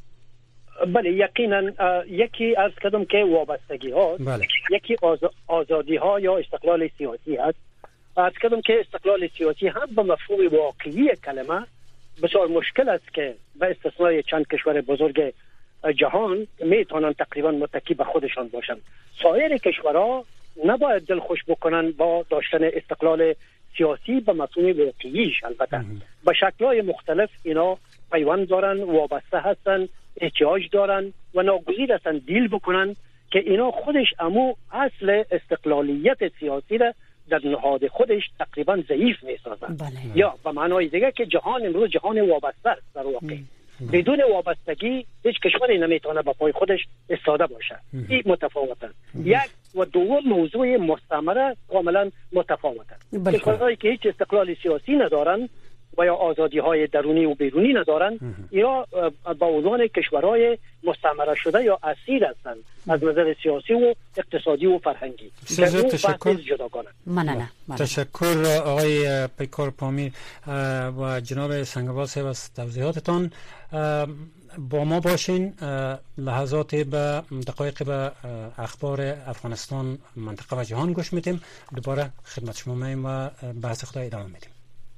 بله، یقینا یکی از کدام که وابستگی ها، یکی آزادی ها یا استقلال سیاسی هست. از کدام که استقلال سیاسی هم به مفهوم واقعی کلمه بسیار مشکل است که به استثنای چند کشور بزرگ جهان میتونن تقریبا متکی به خودشان باشن. سایر کشورها نباید دل خوش بکنن با داشتن استقلال سیاسی به مفهوم واقعیش. البته به شکل‌های مختلف اینا پیوند دارن، وابسته هستن، احتیاج دارن و ناگزیر هستن دیل بکنن که اینا خودش امو اصل استقلالیت سیاسی را در نهاد خودش تقریبا ضعیف می‌سازن. یا به معنای دیگه که جهان امروز جهان وابسته است. در واقع بدون وابستگی هیچ کشوری نمیتونه با پای خودش ایستاده باشه. این متفاوت است. یک و دوم موضوع مستعمره کاملا متفاوت است. کشورهایی که هیچ استقلال سیاسی ندارند و یا آزادی های درونی و بیرونی ندارند یا با عنوان کشورهای مستعمره شده یا اسیر هستند از نظر سیاسی و اقتصادی و فرهنگی. تشکر. ممنونم. تشکر آقای پیکار پامیر و جناب سنگوال صاحب از توضیحاتتان. با ما باشین، لحظات به دقایق به اخبار افغانستان، منطقه و جهان گوش میدیم. دوباره خدمت شما میایم و بحث خود ادامه میدیم.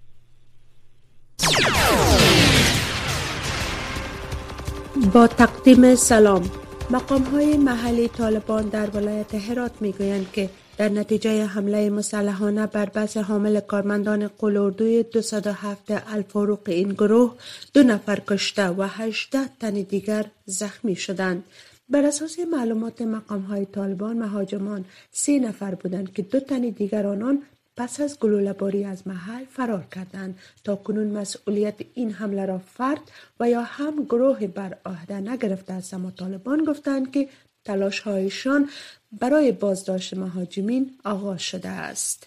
با تقدیم سلام. مقام‌های محلی طالبان در ولایت هرات میگویند که در نتیجه حمله مسلحانه بر بس حامل کارمندان قلاردوی 207 الفاروق این گروه 2 نفر کشته و 18 تن دیگر زخمی شدند. بر اساس معلومات مقام‌های طالبان، مهاجمان 3 نفر بودند که 2 تن دیگر آنان پس از گلوله‌باری از محل فرار کردند. تا کنون مسئولیت این حمله را فرد و یا هم گروه بر عهده نگرفته است، اما طالبان گفتند که تلاش‌هایشان برای بازداشت مهاجمین آغاز شده است.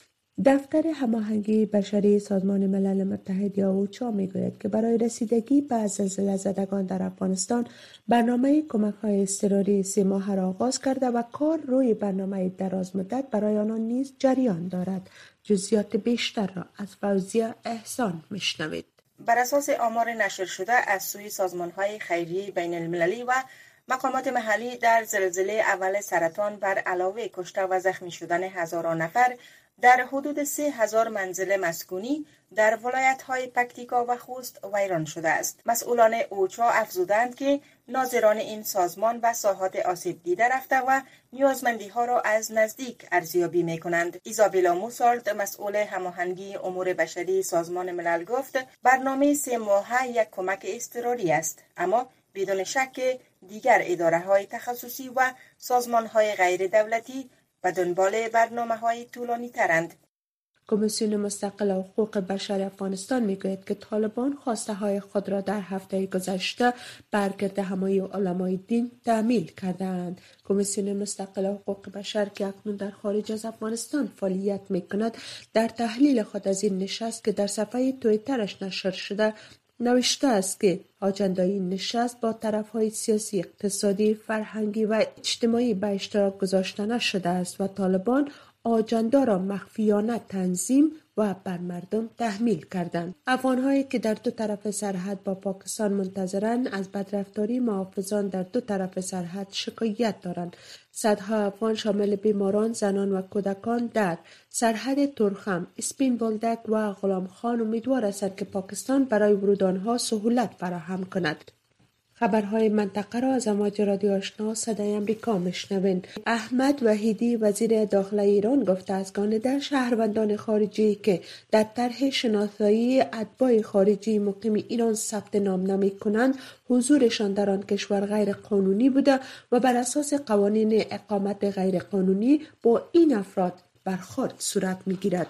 دفتر هماهنگی بشری سازمان ملل متحد یا اوچا میگوید که برای رسیدگی به زلزله زدگان در افغانستان برنامه کمک‌های اضطراری 3 ماهه را آغاز کرده و کار روی برنامه دراز مدت برای آنان نیز جریان دارد. جزئیات بیشتر را از فوزیه احسان میشنوید. بر اساس آمار نشر شده از سوی سازمان‌های خیریه بین المللی و مقامات محلی، در زلزله اول سرطان بر علاوه کشته و زخمی شدن هزاران نفر، در حدود 3000 منزل مسکونی در ولایت‌های پکتیکا و خوست ویران شده است. مسئولان اوچا افزودند که ناظران این سازمان به ساحات آسیب دیده رفته و نیازمندی‌ها را از نزدیک ارزیابی می‌کنند. ایزابلا موسارد، مسئول هماهنگی امور بشری سازمان ملل، گفت برنامه 3 ماهه یک کمک اضطراری است، اما بدون شک دیگر اداره‌های تخصصی و سازمان‌های غیر دولتی و دنبال برنامه‌های طولانی ترند. کمیسیون مستقل حقوق بشر افغانستان میگوید که طالبان خواسته های خود را در هفته گذشته برگرد همایی علمای دین تعمیل کردند. کمیسیون مستقل حقوق بشر که اکنون در خارج از افغانستان فعالیت میکند، در تحلیل خود از این نشست که در صفحه توییترش نشر شده نوشته است که آجندای این نشست با طرفهای سیاسی، اقتصادی، فرهنگی و اجتماعی به اشتراک گذاشته نشده است و طالبان آجندا را مخفیانه تنظیم و بر مردم تحمیل کردند. افغان‌هایی که در 2 طرف سرحد با پاکستان منتظرند از بدرفتاری محافظان در 2 طرف سرحد شکایت دارند. صدها افغان شامل بیماران، زنان و کودکان در سرحد تورخم، اسپین بولدک و غلام خان امیدوار هستند که پاکستان برای ورود آنها سهولت فراهم کند. خبرهای منطقه را از امواج رادیو آشنا صدای امریکا میشنوین. احمد وحیدی وزیر داخله ایران گفته است که آنده شهروندان خارجی که در طرح شناسایی اتباع خارجی مقیم ایران ثبت نام نمی کنند، حضورشان در آن کشور غیر قانونی بوده و بر اساس قوانین اقامت غیر قانونی با این افراد برخورد صورت می گیرد.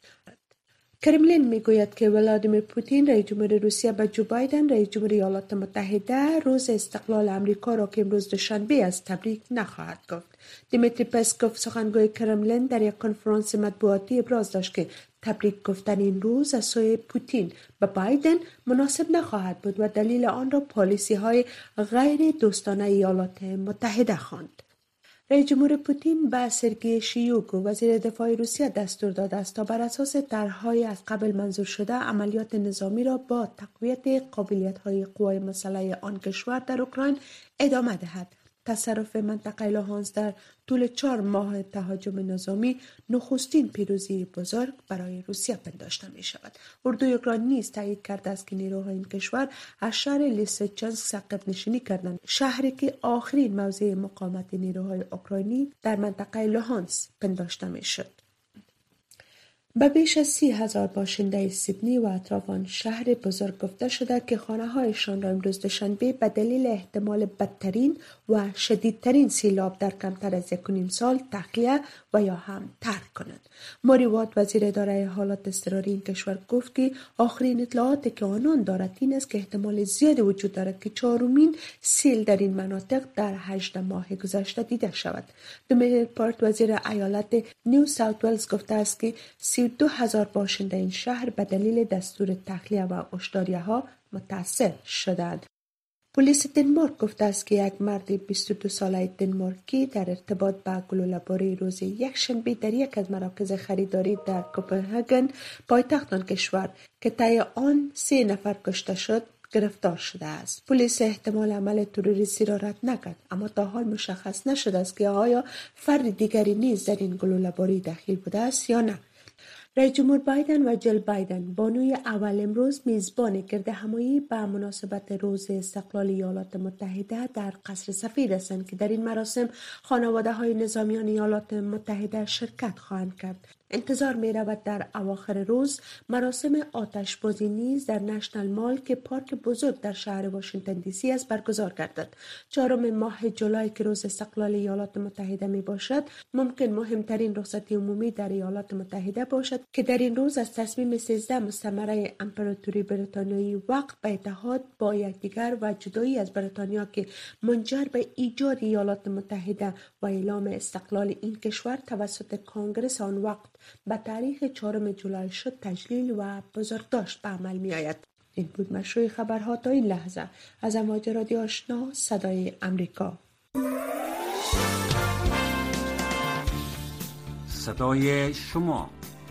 کرملین میگوید که ولادیمیر پوتین رئیس جمهور روسیه به جو بایدن رئیس جمهور ایالات متحده روز استقلال امریکا را که امروز دوشنبه است تبریک نخواهد گفت. دیمیتری پسکوف سخنگوی کرملین در یک کنفرانس مطبوعاتی ابراز داشت که تبریک گفتن این روز از سوی پوتین به بایدن مناسب نخواهد بود و دلیل آن را پالیسی‌های غیر دوستانه ایالات متحده خواند. رئیس جمهور پوتین به سرگئی شویگو وزیر دفاع روسیه دستور داده است تا بر اساس طرح‌های از قبل منظور شده عملیات نظامی را با تقویت قابلیت‌های قوای مسلح آن کشور در اوکراین ادامه دهد. تصرف منطقه لوهانس در طول 4 ماه تهاجم نظامی نخستین پیروزی بزرگ برای روسیه پنداشته می شود. اردوی اوکراین نیز تایید کرده است که نیروهای این کشور از شهر لیسچنسک عقب نشینی کردند، شهری که آخرین موضع مقاومت نیروهای اوکراینی در منطقه لوهانس پنداشته می شد. به بیش از 30,000 باشنده سیدنی و اطرافان شهر بزرگ گفته شده که خانه‌هایشان را امروز دوشنبه به دلیل احتمال بدترین و شدیدترین سیلاب در کمتر از 1.5 سال تخلیه و یا هم ترک کنند. موری وات وزیر اداره حالات اضطراری این کشور گفت که آخرین اطلاعاتی که آنان دارد این است که احتمال زیادی وجود دارد که 4مین سیل در این مناطق در 18 ماه گذشته دیده شود. دومینیک پارت وزیر ایالت نیو ساوت ولز گفته است که 32,000 باشنده این شهر به دلیل دستور تخلیه و هشداری‌ها متاثر شدند. پلیس دنمارک گفته است که یک مرد 22 ساله دنمارکی در ارتباط با گلوله‌باری روز یکشنبه در یک از مراکز خریداری در کوپنهاگن پایتخت آن کشور که طی آن 3 نفر کشته شد گرفتار شده است. پلیس احتمال عمل تروریستی را رد نکرد، اما تا حال مشخص نشده است که آیا فرد دیگری نیز در این گلوله‌باری دخیل بوده است یا نه. رئیس جمهور بایدن و جل بایدن بانوی اول امروز میزبان گردهمایی به مناسبت روز استقلال ایالات متحده در قصر سفید هستند که در این مراسم خانواده‌های نظامیان ایالات متحده شرکت خواهند کرد. انتظار می رود در اواخر روز مراسم آتشبازی نیز در نشنال مال که پارک بزرگ در شهر واشنگتن دی سی است برگزار گردد. 4 ماه جولای که روز استقلال ایالات متحده می باشد ممکن مهمترین رخصتی عمومی در ایالات متحده باشد که در این روز از تصمیم 13 مستعمره امپراتوری بریتانیایی وقت به اتحاد با یکدیگر و جدایی از بریتانیا که منجر به ایجاد ایالات متحده و اعلام استقلال این کشور توسط کانگرس آن وقت به تاریخ 4 جولای شد تجلیل و بزرگداشت به عمل می آید. این بود مشروع خبرها تا این لحظه از امواج رادیو آشنا صدای امریکا. صدای شما،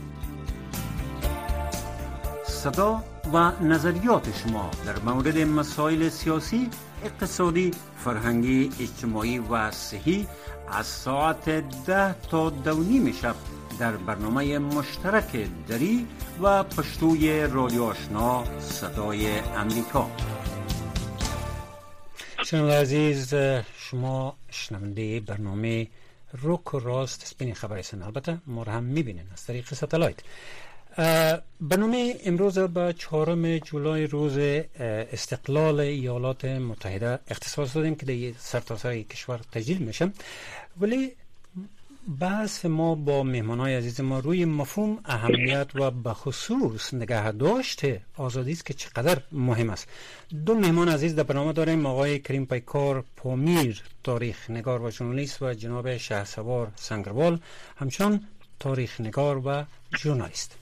صدا و نظریات شما در مورد مسائل سیاسی، اقتصادی، فرهنگی، اجتماعی و صحی از ساعت 10 تا 2:30 شب در برنامه مشترک دری و پشتوی رادیو آشنا صدای امریکا. شنونده عزیز، شما شنونده برنامه روک و راست سپین خبر هستند. البته ما را هم میبینین از طریق ستلایت. برنامه امروز به 4 جولای روز استقلال ایالات متحده اختصاص دادیم که در سرتاسر کشور تجلیل میشه، ولی بحث ما با مهمانای عزیز ما روی مفهوم اهمیت و به خصوص نگه داشته آزادی است که چقدر مهم است. 2 مهمان عزیز در برنامه داریم، آقای کریم پیکار پامیر، تاریخ نگار و ژورنالیست، و جناب شهسوار سنگروال، همچنان تاریخ نگار و ژورنالیست.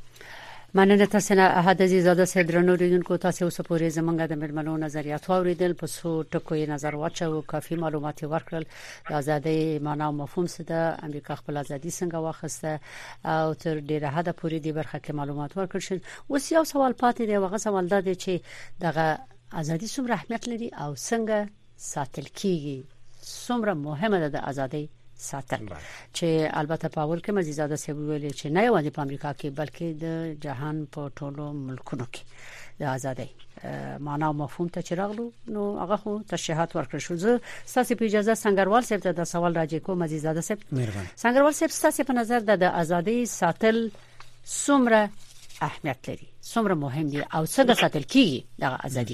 مننه تاسو نه احد عزیزاده صاحب درنو ریدونکو تاسو اوس پورې زمونږ د مېرمنو نظریات واوریدل، په څو ټکو یې نظر واچو، کافي معلومات ورکړل. د ازادۍ معنا او مفهوم څه ده، امریکا خپل ازادي څنګه واخیسته او تر ډیره حد پورې دی برخه کې معلومات ورکړل شي. اوس یو سوال پاتې دی، هغه سوال دا دی چې دغه ازادي څومره اهمیت لري او څنګه ساتل کیږي، څومره مهمه ده د ازادۍ ساتل، چې البته په اول کې مزیزاده سی ویل چې نه یوازې په امریکا کې بلکې د جهان په ټولو ملکونو کې د ازادۍ معنا او مفهوم ته چراغلو نو هغه خو تشریحات ورکړل شو. زه ستاسو په اجازه سنگروال صاحب ته د سوال راځي کوم. مزیزاده صاحب، سنگروال صاحب، ستاسو په نظر د ازادۍ ساتل څومره اهمیت لري، څومره مهم دي او څنګه ساتل کیږي د ازادۍ؟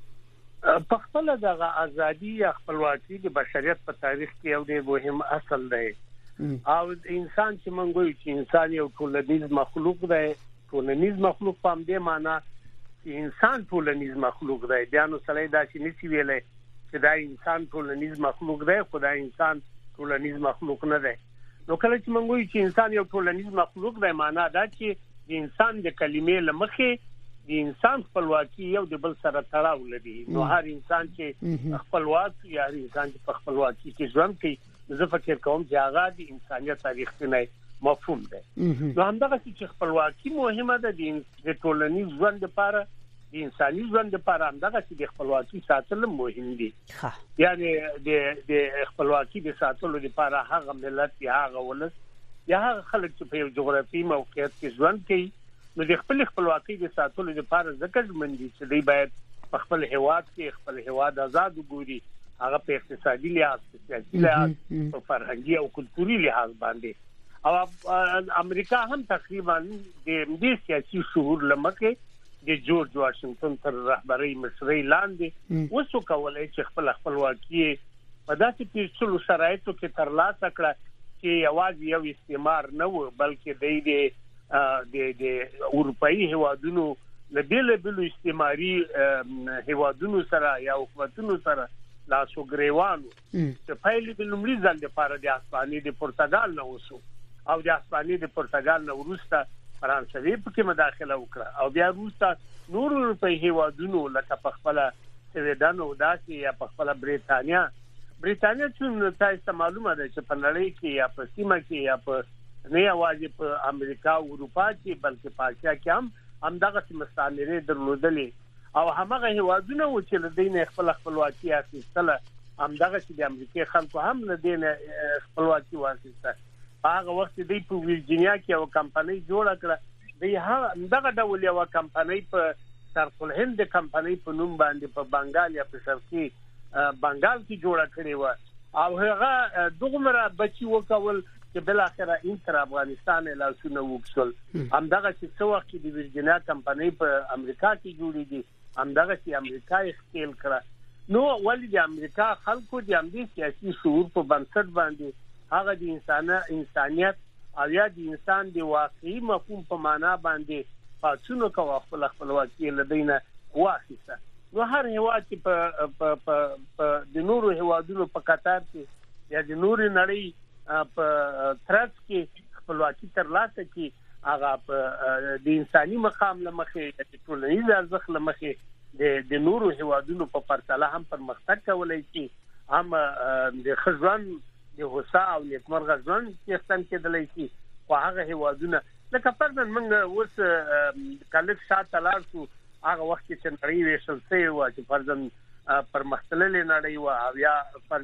په خپل دغه ازادي یا خپلواکي د بشریت په تاریخ کې یو ډېر مهم اصل دی او انسان چې موږ وایو چې انسان یو ټولنیز مخلوق دی. ټولنیز مخلوق په همدې معنی چې انسان ټولنیز مخلوق دی. بیا نو سړی دا چې نسی ویلې چې دا انسان ټولنیز مخلوق دی، خو دا انسان ټولنیز مخلوق نه دی. نو کله چې موږ وایو چې انسان یو ټولنیز مخلوق دی، معنی دا چې د انسان د کلمې لمخې د انسان خپلواکي یو د بل سره تړاو لري. نو هر انسان چې خپلواک یا هر انسان چې په خپلواکي کې ژوند کوي، زه فکر کوم چې هغه د انسانیت تاریخي مفهوم دی. نو همدغه چې خپلواکي مهمه ده د ټولنیز ژوند لپاره، د انساني ژوند لپاره، همدغه چې د خپلواکي ساتل مهم دي. یعنی د خپلواکي د ساتلو لپاره هغه ملت یا هغه ولس یا هغه خلک چې په یو جغرافي موقعیت کې ژوند کوي، نو د خپل خپلواکي د ساتلو لپاره ځکه ژمن دي چې دوی باید په خپل هیواد کې خپل هیواد آزاد وګوري، هغه په اقتصادي لحاظ، سیاسي لحاظ، په فرهنګي او کلتوري لحاظ باندې او امریکا هم تقریبا د دې سیاسي شعور لمکه د جورج واشنگټن تر رهبرۍ مشرۍ لاندې وسو کولای چې خپل خپلواکي په داسې پیچلو شرایطو کې ترلاسه کړه چې یوازې یو استعمار نه و بلکې د اروپאי هوادونو له بیلو استعماري هوادونو سره یا حکومتونو سره لاسو ګریوانو چې پایلې د لومړي ځل لپاره د اسپانیې د پرتګال نه وسو او د اسپانیې د پرتګال نه وروسته فرانسوي پکې مداخله وکړه او بیا وروسته نور اروپאי هوادونو لکه په خپل سویډن او داسې یا په خپل بریتانیا چې تاسو معلومه ده چې په نړۍ کې یا په سیمه کې یا په نه یوازې په امریکا او اروپا کې بلکې په اسیا کې هم دغه مستعمره درلودلې او هغه هوادونه و چې له دینه خپلواکي اخیستله هم دغه چې د امریکای خلکو هم له دینه خپلواکي واخیسته هغه وخت دی په ورجینیا کې یو کمپنۍ جوړه کړه دی دغه ډول یو کمپنۍ په شرق الهند کمپنۍ په نوم باندې په بنگال یا په شرقي بنگال کې جوړه کړې و او هغه دغمره بچي وکول چې بل اخره انټر افغانستان له سونه وکړل هم دغه چې څو وخت د ورجینیا کمپنۍ په امریکا کې جوړېږي هم دغه چې امریکا اختیار کړه نو ولې د امریکا خلکو د امنیت سیاسي شعور په بنسټ باندې هغه د انسانیت او یا د انسان د واقعي مفهوم په معنا باندې پاتونو کوه خپلواکي لدینه واخیسته نو هر هیواد چې په د نورو هیوادونو په قطار کې یا د نورو نړۍ په ترڅ کې خپلواکي ترلاسه کی هغه د انساني مقام لمخې د ټولنیز ارزښت لمخې د نورو هیوادونو په پرتله هم پرمختګ کولای شي هم د خزان د هوسا او نیکمرغه ژوند څښتن کېدلای شي خو هغه هیوادونه لکه پردن موږ اوس کله شاته لارو هغه وخت چې نړۍ ویشل شوی و چې فرضاً پرمختللې نړۍ و او یا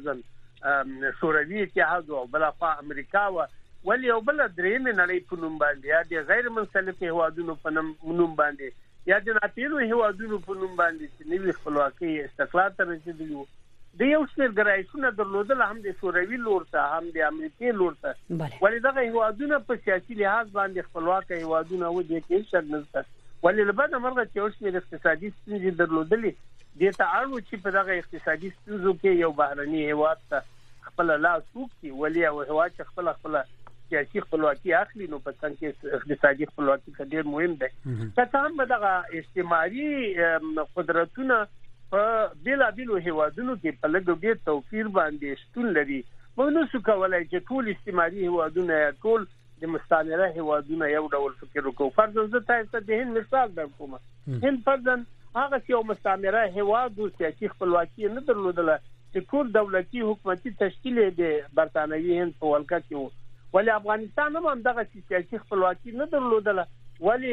فرضاً شوروي اتحاد او بلخوا امریکا و ولې او بل درېمه نړۍ په نوم باندې یا د غیر منسلک هیوادونو په نوم باندې یا د ناپیلو هیوادونو په نوم باندې چې نوې خپلواکي استقلال ته رسیدلی و د یو څیر ګرایشونه درلودل هم د شوروي لور ته هم د امریکای لور ته ولې دغه هیوادونه په سیاسي لحاظ باندې خپلواک هیوادونه و دي کې څه نشته ولې لبنه مرغه چې اوس د اقتصادي ستونزې درلودلې د تعاون چې په دغه اقتصادي ستونزو کې یو بهرني هیواد ته خپل لاس وکړي ولې او هیواد چې خپل سیاسي خپلواکي اخلي نو په څنګه کې اقتصادي خپلواکي ډېر مهم ده که هم دغه استعماري قدرتونه په بیلابیلو هیوادونو کې په لږ توفیر باندې شتون لري موږ نو څه کولای چې ټول استعماري هیوادونه ټول د مستعمره هیوادونه یو ډول فکر وکړو فرضاً زه تاسو ته هند مثال درکوم هند فرضاً هغه یو مستعمره هیواد او سیاسي خپلواکي نه درلودله چې ټول دولتي حکومتي تشکیل د برتانوي هند په ولکه کې ولی افغانستان هم دغه سیاسي خپلواکي نه درلودله ولی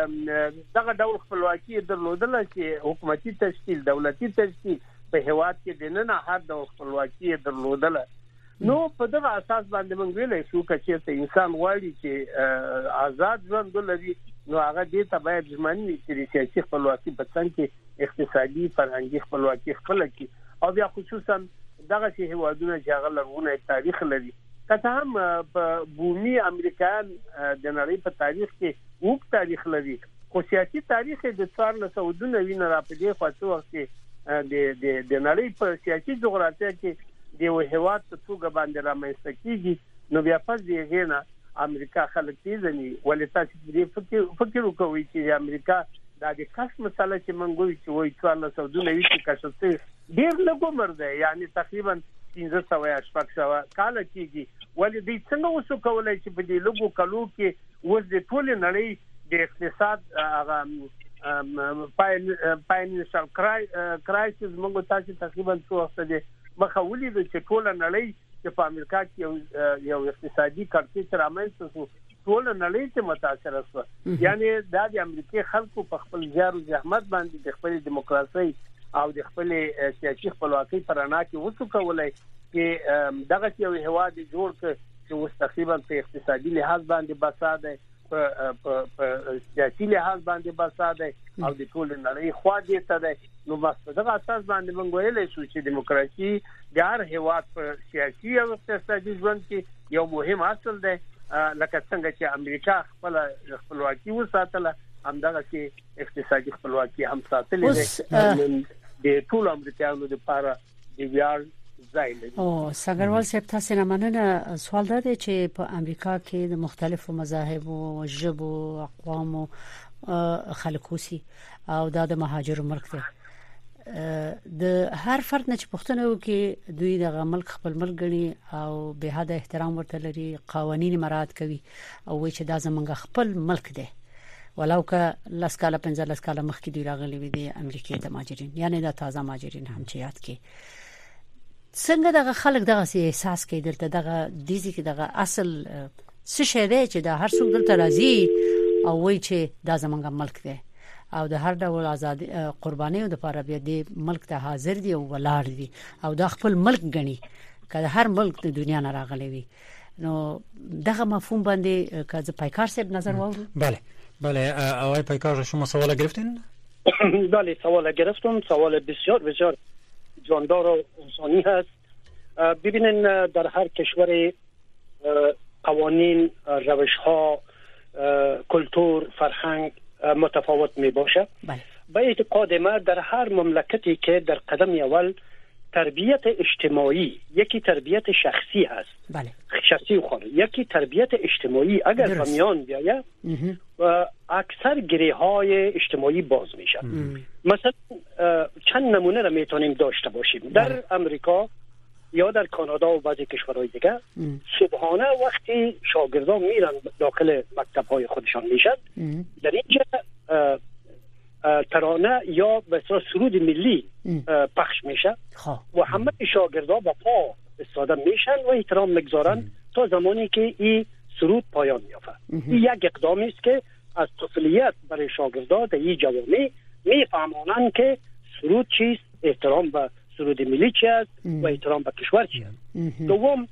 دغه ډول خپلواکي درلودله چې حکومتي تشکیل دولتي تشکیل په هیواد کې د نه هر ډول خپلواکي درلودله نو په دغه اساس باندې موږ ویلای شو چې انسان غواړي چې آزاد ژوند ولري نو هغه دې ته باید ځمني چې سیاسي خپلواکي په څنګه کې اقتصادي فرهنګي خپلواکي خپل کړي او بیا خصوصا دغه هیوادونه چې هغه لرغونی تاریخ لري کته هم په بومي امریکایان د نړۍ په تاریخ کې وګ تاریخ لري خو سیاسي تاریخ د 1492 نه راپدې خاصو وخت د نړۍ په سیاسي جغرافیه کې د هیواد ته توګه باندې رامنځته کیږي نو بیا پس دیغه نه امریکا خلک تیزنی ولې تاسو دې فکر وکوي چې امریکا د کاش مسله چې منګوي چې وایي 1492 کې کاشته ډیر لږ عمر ده یعنی تقریبا 1500 یا 1600 کال کېږي ولې دې څنګه وسو کولای چې په دې لږو کلو کې وز د ټول نړۍ د اقتصاد هغه فاینانشل کرایسس موږ تاسو تقریبا څو وخت دې مخاولي د ټول نړۍ چې په امریکا کې یو اقتصادي کړکېچ رامنځته شو ټول نړۍ ته متاثر شو یعنی د امریکای خلکو په خپل زیار او زحمت باندې د خپل دیموکراسي او د خپل سیاسي خپلواکي پرانا کې وڅ کولای چې دغه یو هواد جوړ کړي چې تقریبا په اقتصادي لحاظ باندې بساده په سیاسي لحاظ باندې بساده او د ټول نړۍ خوا دې ته ده نو بس دغه اساس باندې موږ ویلای شو چې دیموکراسي د هر هیواد په سیاسي او اقتصادي ژوند کې یو مهم اصل ده لکه څنګه چې امریکا خپل خپلواکي وساتله همدغه چې اقتصادي خپلواکي هم ساتلې ده د ټول امریکایانو لپاره د ویاړ ځای لري. او سګروال صاحب تاسو نه مننه. سوال ده چې په امریکا کې د مختلفو مذاهب او ژبو اقوام خلکو سي او د مهاجر ملک ده د هر فرد نه چې پښتنه وکي دوی د ملک خپل ملک غني او به حد احترام ورته لري، قوانين مراعات کوي او وایي چې دا زمونږ خپل ملک ده ولو که لسکاله 15 کاله مخکې دوی راغلي وي د امریکای د مهاجرین، یعنی د تازه مهاجرین هم چې یاد کی څنګه دغه خلک دغه احساس کوي دلته دغه دیزي کې دغه اصل څه شی دی چې د هر څوک دلته راځي او وایي چې دا زمونږ ملک ده او د هر ډول آزادي قرباني لپاره بیا د ملک ته حاضر دي او ولار دي او د خپل ملک غني کله هر ملک د دنیا نه راغلي وي. نو دغه مفهوم باندې که پیکار صاحب نظر واورو. بله آقای پیکار شما سوال گرفتین؟ بله سوال گرفتم. سوال بسیار بسیار جاندار و انسانی هست. ببینین در هر کشور قوانین، روش‌ها، کلتور، فرهنگ متفاوت می باشه. به اعتقاد ما در هر مملکتی که در قدم اول تربیت اجتماعی یکی تربیت شخصی هست، شخصی و خانه، یکی تربیت اجتماعی اگر به میان بیاید و اکثر گره‌های اجتماعی باز میشه. مثلا چند نمونه را میتونیم داشته باشیم. در امریکا یا در کانادا و بعضی کشورهای دیگه صبحانه وقتی شاگردان میرن داخل مکتب‌های خودشان میشن، در اینجا ترانه یا به اصطلاح سرود ملی پخش میشه و همه شاگردان با پا ایستاده میشن و احترام میگذارن تا زمانی که این سرود پایان میافته. این یک اقدامی است که از طفولیت برای شاگردان در این جوامع میفهمانند که سرود چیست، احترام به سرود ملی چی است و احترام به کشور چی است. دوم،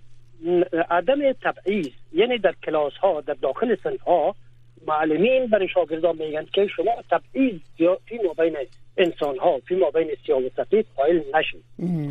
عدم تبعیض، یعنی در کلاس ها، در داخل صنف ها معلمین برای شاگردان میگن که شما تبعیض فی مابین انسان ها، فی مابین سیاه و سفید قائل نشید.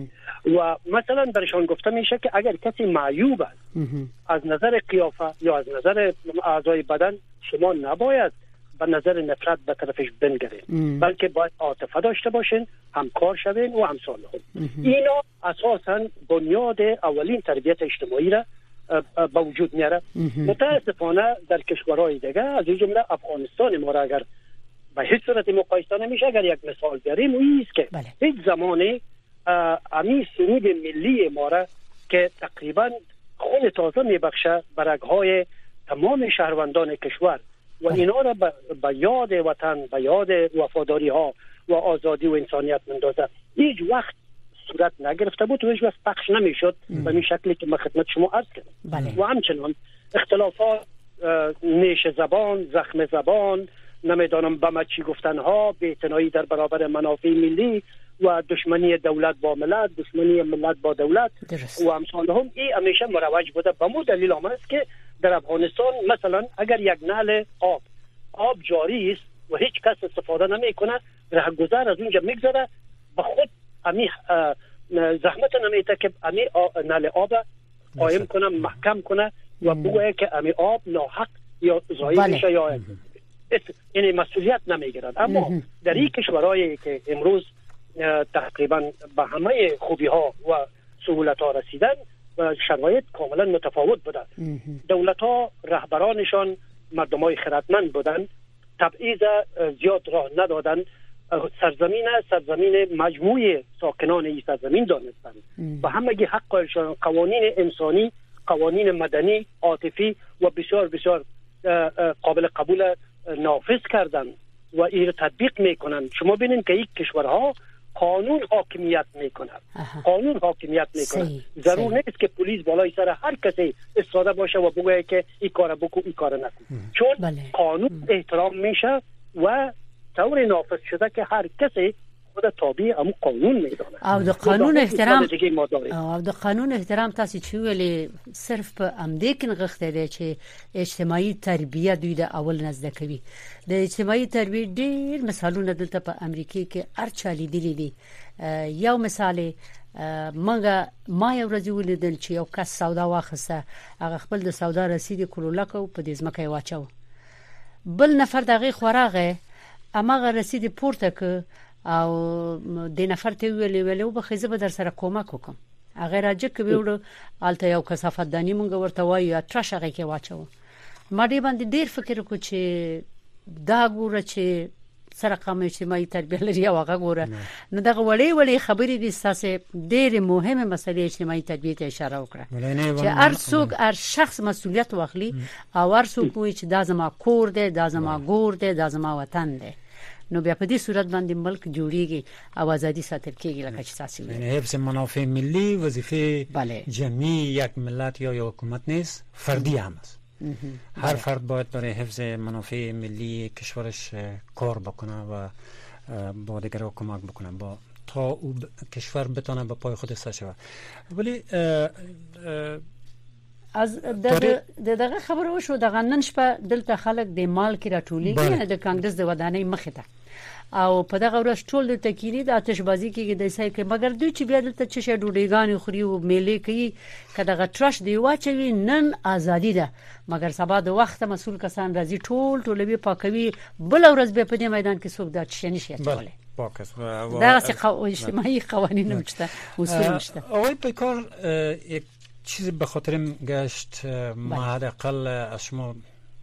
و مثلا برایشان گفته میشه که اگر کسی معیوب است از نظر قیافه یا از نظر اعضای بدن، شما نباید به نظر نفرت به طرفش بنگرید، بلکه باید عاطفه داشته باشین، همکار شوین و همسال هم. اینا اساسا بنیاد اولین تربیت اجتماعی را به وجود میاره. متاسفانه در کشورهای دیگه از این جمله افغانستان ما را اگر به هیچ صورت مقایسه نمیشه، اگر یک مثال بیاریم اون است که هیچ زمانی امی سرود ملی ما را که تقریبا خون تازه میبخشه برگهای تمام شهروندان کشور و اینا را به یاد وطن، به یاد وفاداری ها و آزادی و انسانیت مندازه، هیچ وقت صورت نگرفته بود و هیچ وقت پخش نمیشد به این شکلی که من خدمت شما عرض کردم. و همچنان اختلافات نیش زبان، زخم زبان، نمیدانم به چی گفتن ها، بی‌اعتنایی در برابر منافع ملی و دشمنی دولت با ملت، دشمنی ملت با دولت و امثال هم، این همیشه مروج بوده. به مو دلیل است که در افغانستان مثلا اگر یک نل آب جاری است و هیچ کس استفاده نمیکنه، رهگذر از اونجا میگذره، به خود امی زحمت نمیته که امی نل آب قایم کنه، محکم کنه و بگویه که امی آب ناحق یا ضایع میشه یا یعنی مسئولیت نمیگیرند. اما در این کشورهایی که امروز تقریبا به همه خوبی ها و سهولت ها رسیدن و شرایط کاملا متفاوت بودن، دولت ها رهبرانشان مردمای خردمند بودن، تبعیض زیاد راه ندادن، سرزمین مجموعه ساکنان این سرزمین دانستند و همگی حق قائلشان، قوانین انسانی، قوانین مدنی، عاطفی و بسیار بسیار قابل قبول نافذ کردن و این تطبیق میکنن. شما ببینید که این کشورها قانون حاکمیت میکنن، قانون حاکمیت میکنن. ضرور نیست که پلیس بالای سر هر کسی ایستاده باشه و بگه که این کار بکن این کار نکن، چون قانون احترام میشه و طور نافذ شده که هر کسی خود تابع هم قانون میدونه. او د قانون احترام تاسو چې ویلي صرف په امدې کې نغښته دی چې اجتماعي تربیه دوی د اول نزد کوي. د اجتماعي تربیه ډېر مثالونه دلته په امریکا کې ارچالي دي. یو مثال ما یو ورځ ولیدل چې یو کس سودا واخسته هغه خپل د سودا رسید کولولکو په دې ځمکه واچو بل نفر دغه خوراغه اماغه رسید پورته ک او د نفر ته ویلو به خزه به در سره کومک وکم هغه راځي کوي ور الته یو کثافت دانی مونږ ورته وایو ترش هغه کې واچو ما دې باندې ډیر فکر کو چې دا ګوره چې سره قام اجتماعي تربیه لري او هغه ګوره نو دغه وړي خبرې دي ساسه ډېر مهمه مسلې اجتماعي تربیه ته اشاره وکړه چې هر څوک هر شخص مسؤلیت واخلي او هر څوک وایي چې دا زما کور دی دا زما ګور دی دا زما وطن دی نو بیا په دې صورت باندې ملک جوړیږي او ازادي ساتل کیږي لکه چې تاسو یعنی حفظ منافع ملی وظیفه جمعی یک ملت یا حکومت نیست فردی هم است هر فرد باید برای حفظ منافع ملی کشورش کار بکنه و با دیگران کمک بکنه با تا او کشور بتونه به پای خود ایستاده شود ولی از دغه خبره وشو دغه نن شپه دلته خلک د مال کې راټولېږي د کانګرس د ودانۍ مخې ته او په دغه ورځ ټول د تکیری د آتشبازي کې د سای کې مګر دوی چې بیا دلته چې ډوډېګان خوري او میلې کوي کداغه ترش دی واچوي نن ازادي ده مګر سبا د وخت مسول کسان راځي ټول به پاکوي بل ورځ به په دې میدان کې څوک دا چې نشي ټوله پاکس دا څه اجتماعي قوانین نشته اصول نشته آقای پیکار یک چیزی به خاطرم گشت ما حداقل از شما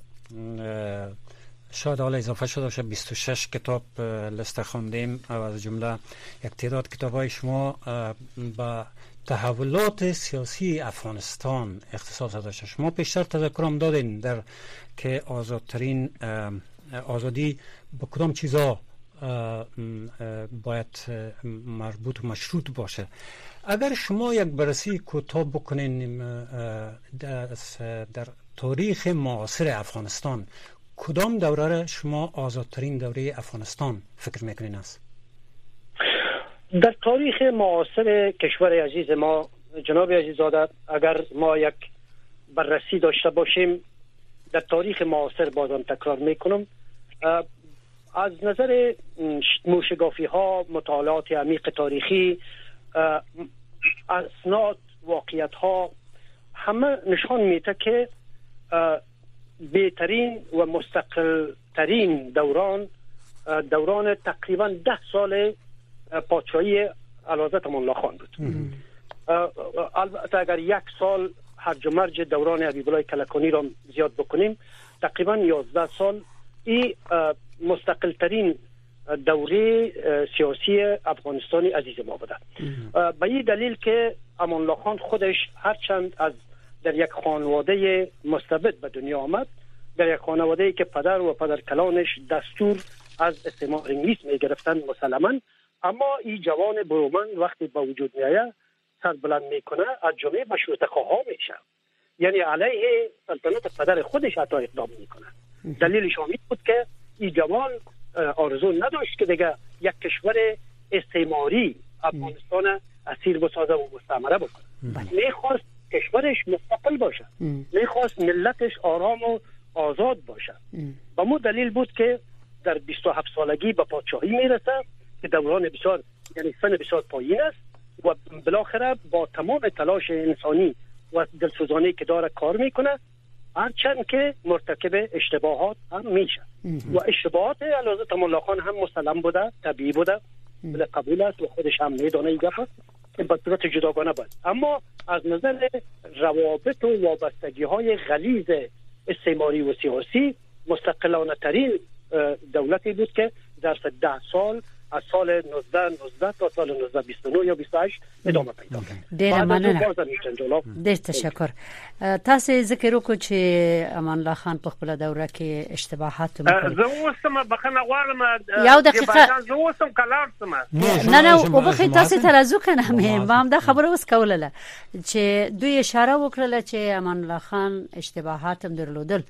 شاید حالا اضافه شده باشه 26 کتاب لسته خوندیم و از جمله یک تعداد کتاب‌های شما با تحولات سیاسی افغانستان اختصاص داشته. شما پیشتر تذکرم دادین در که آزادی به کدام چیزا باید مربوط و مشروط باشه. اگر شما یک بررسی کوتاه بکنین در تاریخ معاصر افغانستان کدام دوره را شما آزادترین دوره افغانستان فکر میکنین است؟ در تاریخ معاصر کشور عزیز ما جناب عزیزاده اگر ما یک بررسی داشته باشیم در تاریخ معاصر بازم تکرار میکنم از نظر موشگافی ها مطالعات عمیق تاریخی اسناد واقعیت ها همه نشان میده که بهترین و مستقل ترین دوران تقریبا 10 سال پادشاهی اعلیحضرت امان الله خان بود. البته اگر 1 سال هرج و مرج دوران حبیب الله کلکانی را زیاد بکنیم تقریبا 11 سال این مستقل ترین دوره سیاسی افغانستان عزیز ما بوده. به این دلیل که امان الله خان خودش هرچند از در یک خانواده مستبد به دنیا آمد، در یک خانواده‌ای که پدر و پدرکلانش دستور از استعمار انگلیس می گرفتن مسلماً، اما این جوان برومند وقتی به وجود میآید سر بلند میکنه از جمله مشروطه خواه میشه، یعنی علیه سلطنت پدر خودش حتی اقدام میکنه. دلیلش همین بود که این جوان آرزو نداشت که دیگه یک کشور استعماری افغانستان اسیر بسازه و مستعمره بکنه. میخواست کشورش مستقل باشه، میخواست ملتش آرام و آزاد باشه. با مو دلیل بود که در 27 سالگی به پادشاهی میرسه که دوران بسیار یعنی سن بسیار پایین است و بالاخره با تمام تلاش انسانی و دلسوزانی که داره کار میکنه، هرچند که مرتکب اشتباهات هم میشه و اشتباهات اعلیحضرت امان الله خان هم مسلم بوده، طبیعی بوده، بله قبول است و خودش هم میدونه این گپ است که به صورت جداگانه بود. اما از نظر روابط و وابستگی های غلیظ استعماری و سیاسی مستقلانه ترین دولتی بود که در 10 سال از سال 1919 تا سال 1929 یا 28 ادامه پیدا کرد. ډیر مننه. ډیر تشکر. تاسو ذکر وکړو چې امان الله خان په خپل دوره کې اشتباهات وکړل. زه اوسم بخنه غواړم یو دقیقه زه اوسم کلام سم. نه او بخې تاسو ترازو کنه ما هم دا خبره اوس کوله چې دوی اشاره وکړه چې امان الله خان اشتباهات هم درلودل.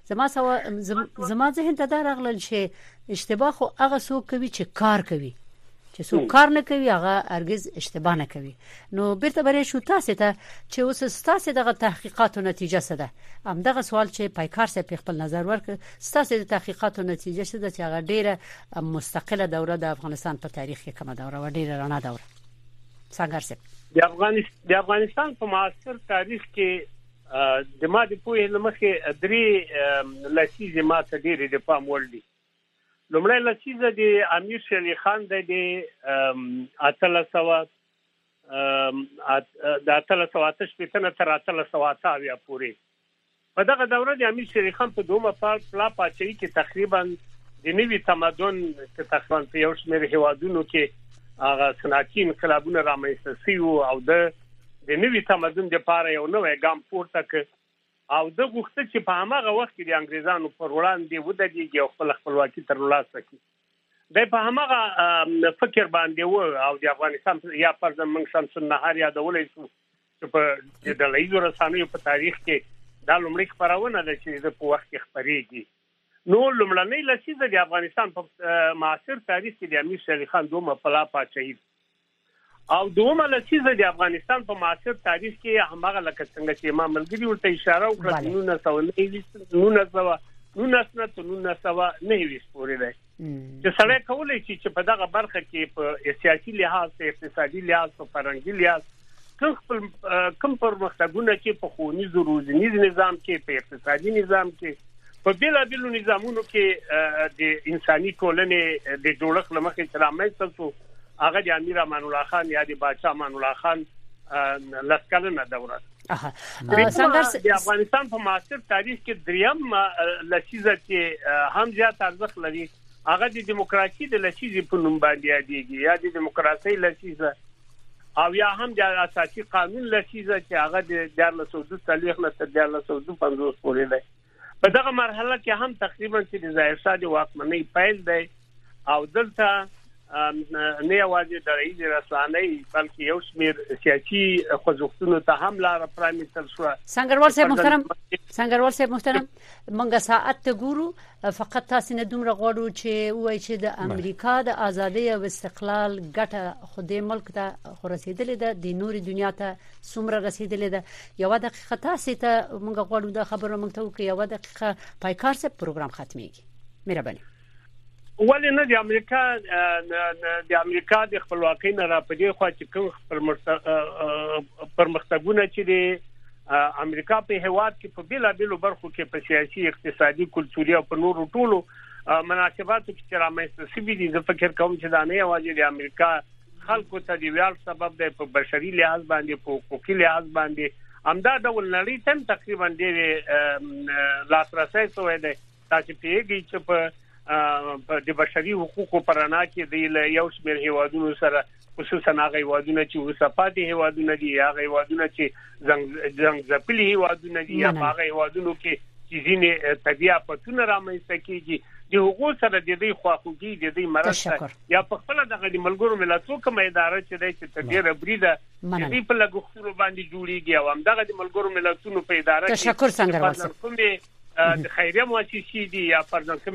زما ذهن ته دا راغلل چې اشتباه خو هغه څوک کوي چې کار کوي، چې څوک کار نه کوي هغه هرگز اشتباه نه کوي. نو بیرته برې شو تاسو ته چې اوس تاسو دغه تحقیقاتو نتیجه څه ده؟ هم دغه سوال چې پایکار صاحب په خپل نظر ورکړ، تاسو د تحقیقاتو نتیجه څه ده چې هغه ډیره مستقله دوره د افغانستان په تاریخ کې کومه دوره و، ډیره رڼا دوره؟ څنګه سي د افغانستان په معاصر تاریخ کې د ماده په لمخه درې لسیزه ماته ډېرې د پام وړ دي. لومړی لسیزه د امیر شیر علي خان د 1888 تر 1888 پورې. په دغه دوره د امیر شیر علي خان په دومره پلا پاچاهي کې تقریبا د نوي تمدن چې تقریبا په یو شمېر هیوادونو کې هغه صنعتي انقلابونه رامنځته شوي او د نوي تمدن لپاره یو نوې ګام پورته کړ او د غوښتل چې په هغه وخت کې د انګريزانو پر وړاندې ودرېږي او خپل خپلواکي ترلاسه کړي. د په هغه فکر باندې او د افغانستان یا پر زمنګ شمس النهار یادولې شو چې په د ډلهیزو رسنیو په تاریخ کې دا لومړی خبرونه ده چې د په وخت کې خبرېږي. نو لومړنۍ لسیزه د افغانستان په معاصر تاریخ کې د امیر شیر علي خان دومره پلا پاچاهي او دومره لسیزه د افغانستان په معاصر تاریخ کې همغه لکه څنګه چې امام ملګری ورته اشاره وکړه 1999 پورې ده چې سړی کولای شي چې په دغه برخه کې په سیاسي لحاظ په اقتصادي لحاظ په فرهنګي لحاظ کوم پرمختګونه چې په ښوونیز روزنیز نظام کې په اقتصادي نظام کې په بیلابیلو نظامونو کې د انساني ټولنې د جوړښت لمخې چې رامنځته شو هغه د امیر امان الله خان یا د بادشاه امان الله خان لسکلنه دوره. د افغانستان په معاصر تاریخ کې دریم لسیزه چې هم زیات ارزښت لري هغه د دیموکراسي د لسیزې په نوم باندې یادېږي یا د دیموکراسي لسیزه او یا هم د اساسي قانون لسیزه چې هغه د 1942 پورې ده. په دغه مرحله کې هم تقریبا چې د ظاهر شاه د واکمنۍ پیل دی او دلته نه یوازې د رئیس رسانۍ بلکې یو شمېر سیاسي خوځښتونو ته هم لار پرانیستل شو. سنگروال صاحب محترم منګه ساعت ته ګورو فقط تاسو نه دومره غواړو چې وایي چې د امریکا د ازادۍ او استقلال ګټه خو د ملک ته رسیدلې ده د نوري دنیا ته څومره رسیدلې ده. یو دقیقه تاسو ته منګه غواړو د خبرو موږ ته وکړو یو دقیقه پایکار صاحب پروګرام ختميږي. مهرباني. ولې نه د امریکا د خپلواکۍ نه را پدې خو چې کوم پرمختګونه چې د امریکا په هیواد کې په بیلابیلو برخو کې په سیاسي اقتصادي کلتوري او په نورو ټولو مناسباتو کې رامنځته شوي دي. زه فکر کوم چې دا نه یوازې د امریکا خلکو ته د ویاړ سبب دی په بشري لحاظ باندې په حقوقي لحاظ باندې همدا ډول نړۍ ته تقریبا ډېر لاسرسی شوی دی. تاسو پیږئ چې په د بشري حقوقو پرانا کې د یو شمېر هیوادونو سره خصوصا هغه هیوادونه چې وسپاتې هیوادونه دي هغه هیوادونه چې زنګ ځپلي هیوادونه دي یا هغه هیوادونو کې چې ځینې طبيعي آفتونه رامنځته کیږي د حقوقو سره د دې خواخوږي د دې مرسته یا په خپل دغه د ملګرو ملتونو کوم اداره چې طبيعي ربريده چې په لګښتونو باندې جوړیږي او هم دغه د ملګرو ملتونو په اداره کې تشکر څنګه د خیریه مؤسسې دي یا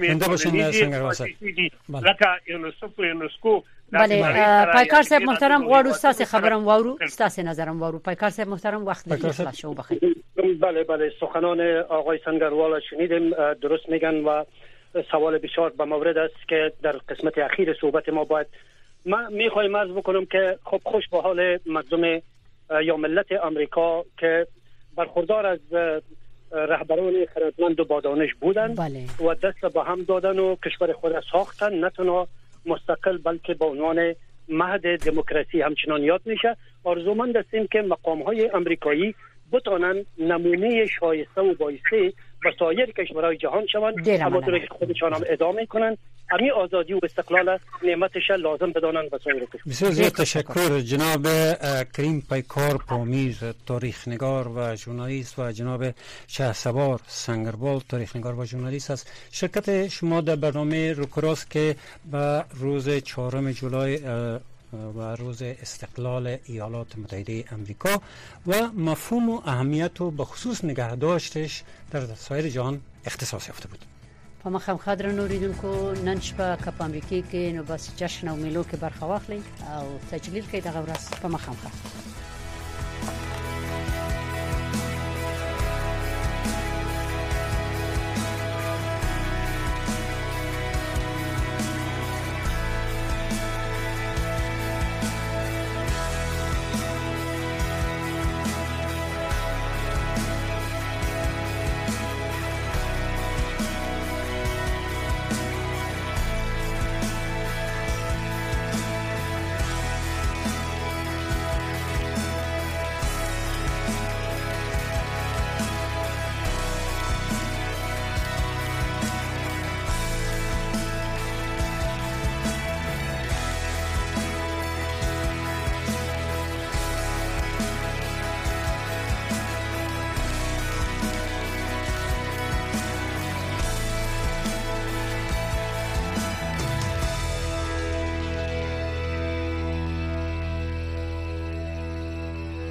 پرځنکمې دي لکه یونسکو. بله پایکار صاحب محترم غواړو تاسو خبرم واورو تاسو نظرم واورو. پایکار صاحب محترم وقت خلاص شو بخیر. بله سخنان آقای سنگروال شنیدیم درست میگن و سوال بسیار به مورد است که در قسمت اخیر صحبت ما باید من میخوایم عرض بکنم که خب خوش به حال مردم یا ملت آمریکا که برخوردار از رهبران خردمند و با دانش بودن و دست به هم دادن و کشور خود را ساختن نه تنها مستقل بلکه با عنوان مهد دموکراسی همچنان یاد میشه. آرزومند هستیم که مقام‌های آمریکایی بتونن نمونه شایسته و بایسته به سایر کشورهای جهان شوند همونطور که خودشان هم ادامه کنن همین آزادی و استقلال نعمتش لازم بدانن به سایر کشور. بسیار زیاد تشکر جناب کریم پیکار پامیر تاریخ نگار و ژورنالیست و جناب شهسوار سنگروال تاریخ نگار و ژورنالیست است. شرکت شما در برنامه روکراس که به روز 4 جولای و روز استقلال ایالات متحده امریکا و مفهوم و اهمیت و به خصوص نگهداشتش در سایر جهان اختصاص یافته بود. په مخم خاطر نوریدونکو نن شپه کپ امریکای کې نو بس جشن او میلو کې برخه واخلئ او تجلیل کې دغه ورځ په مخم خاطر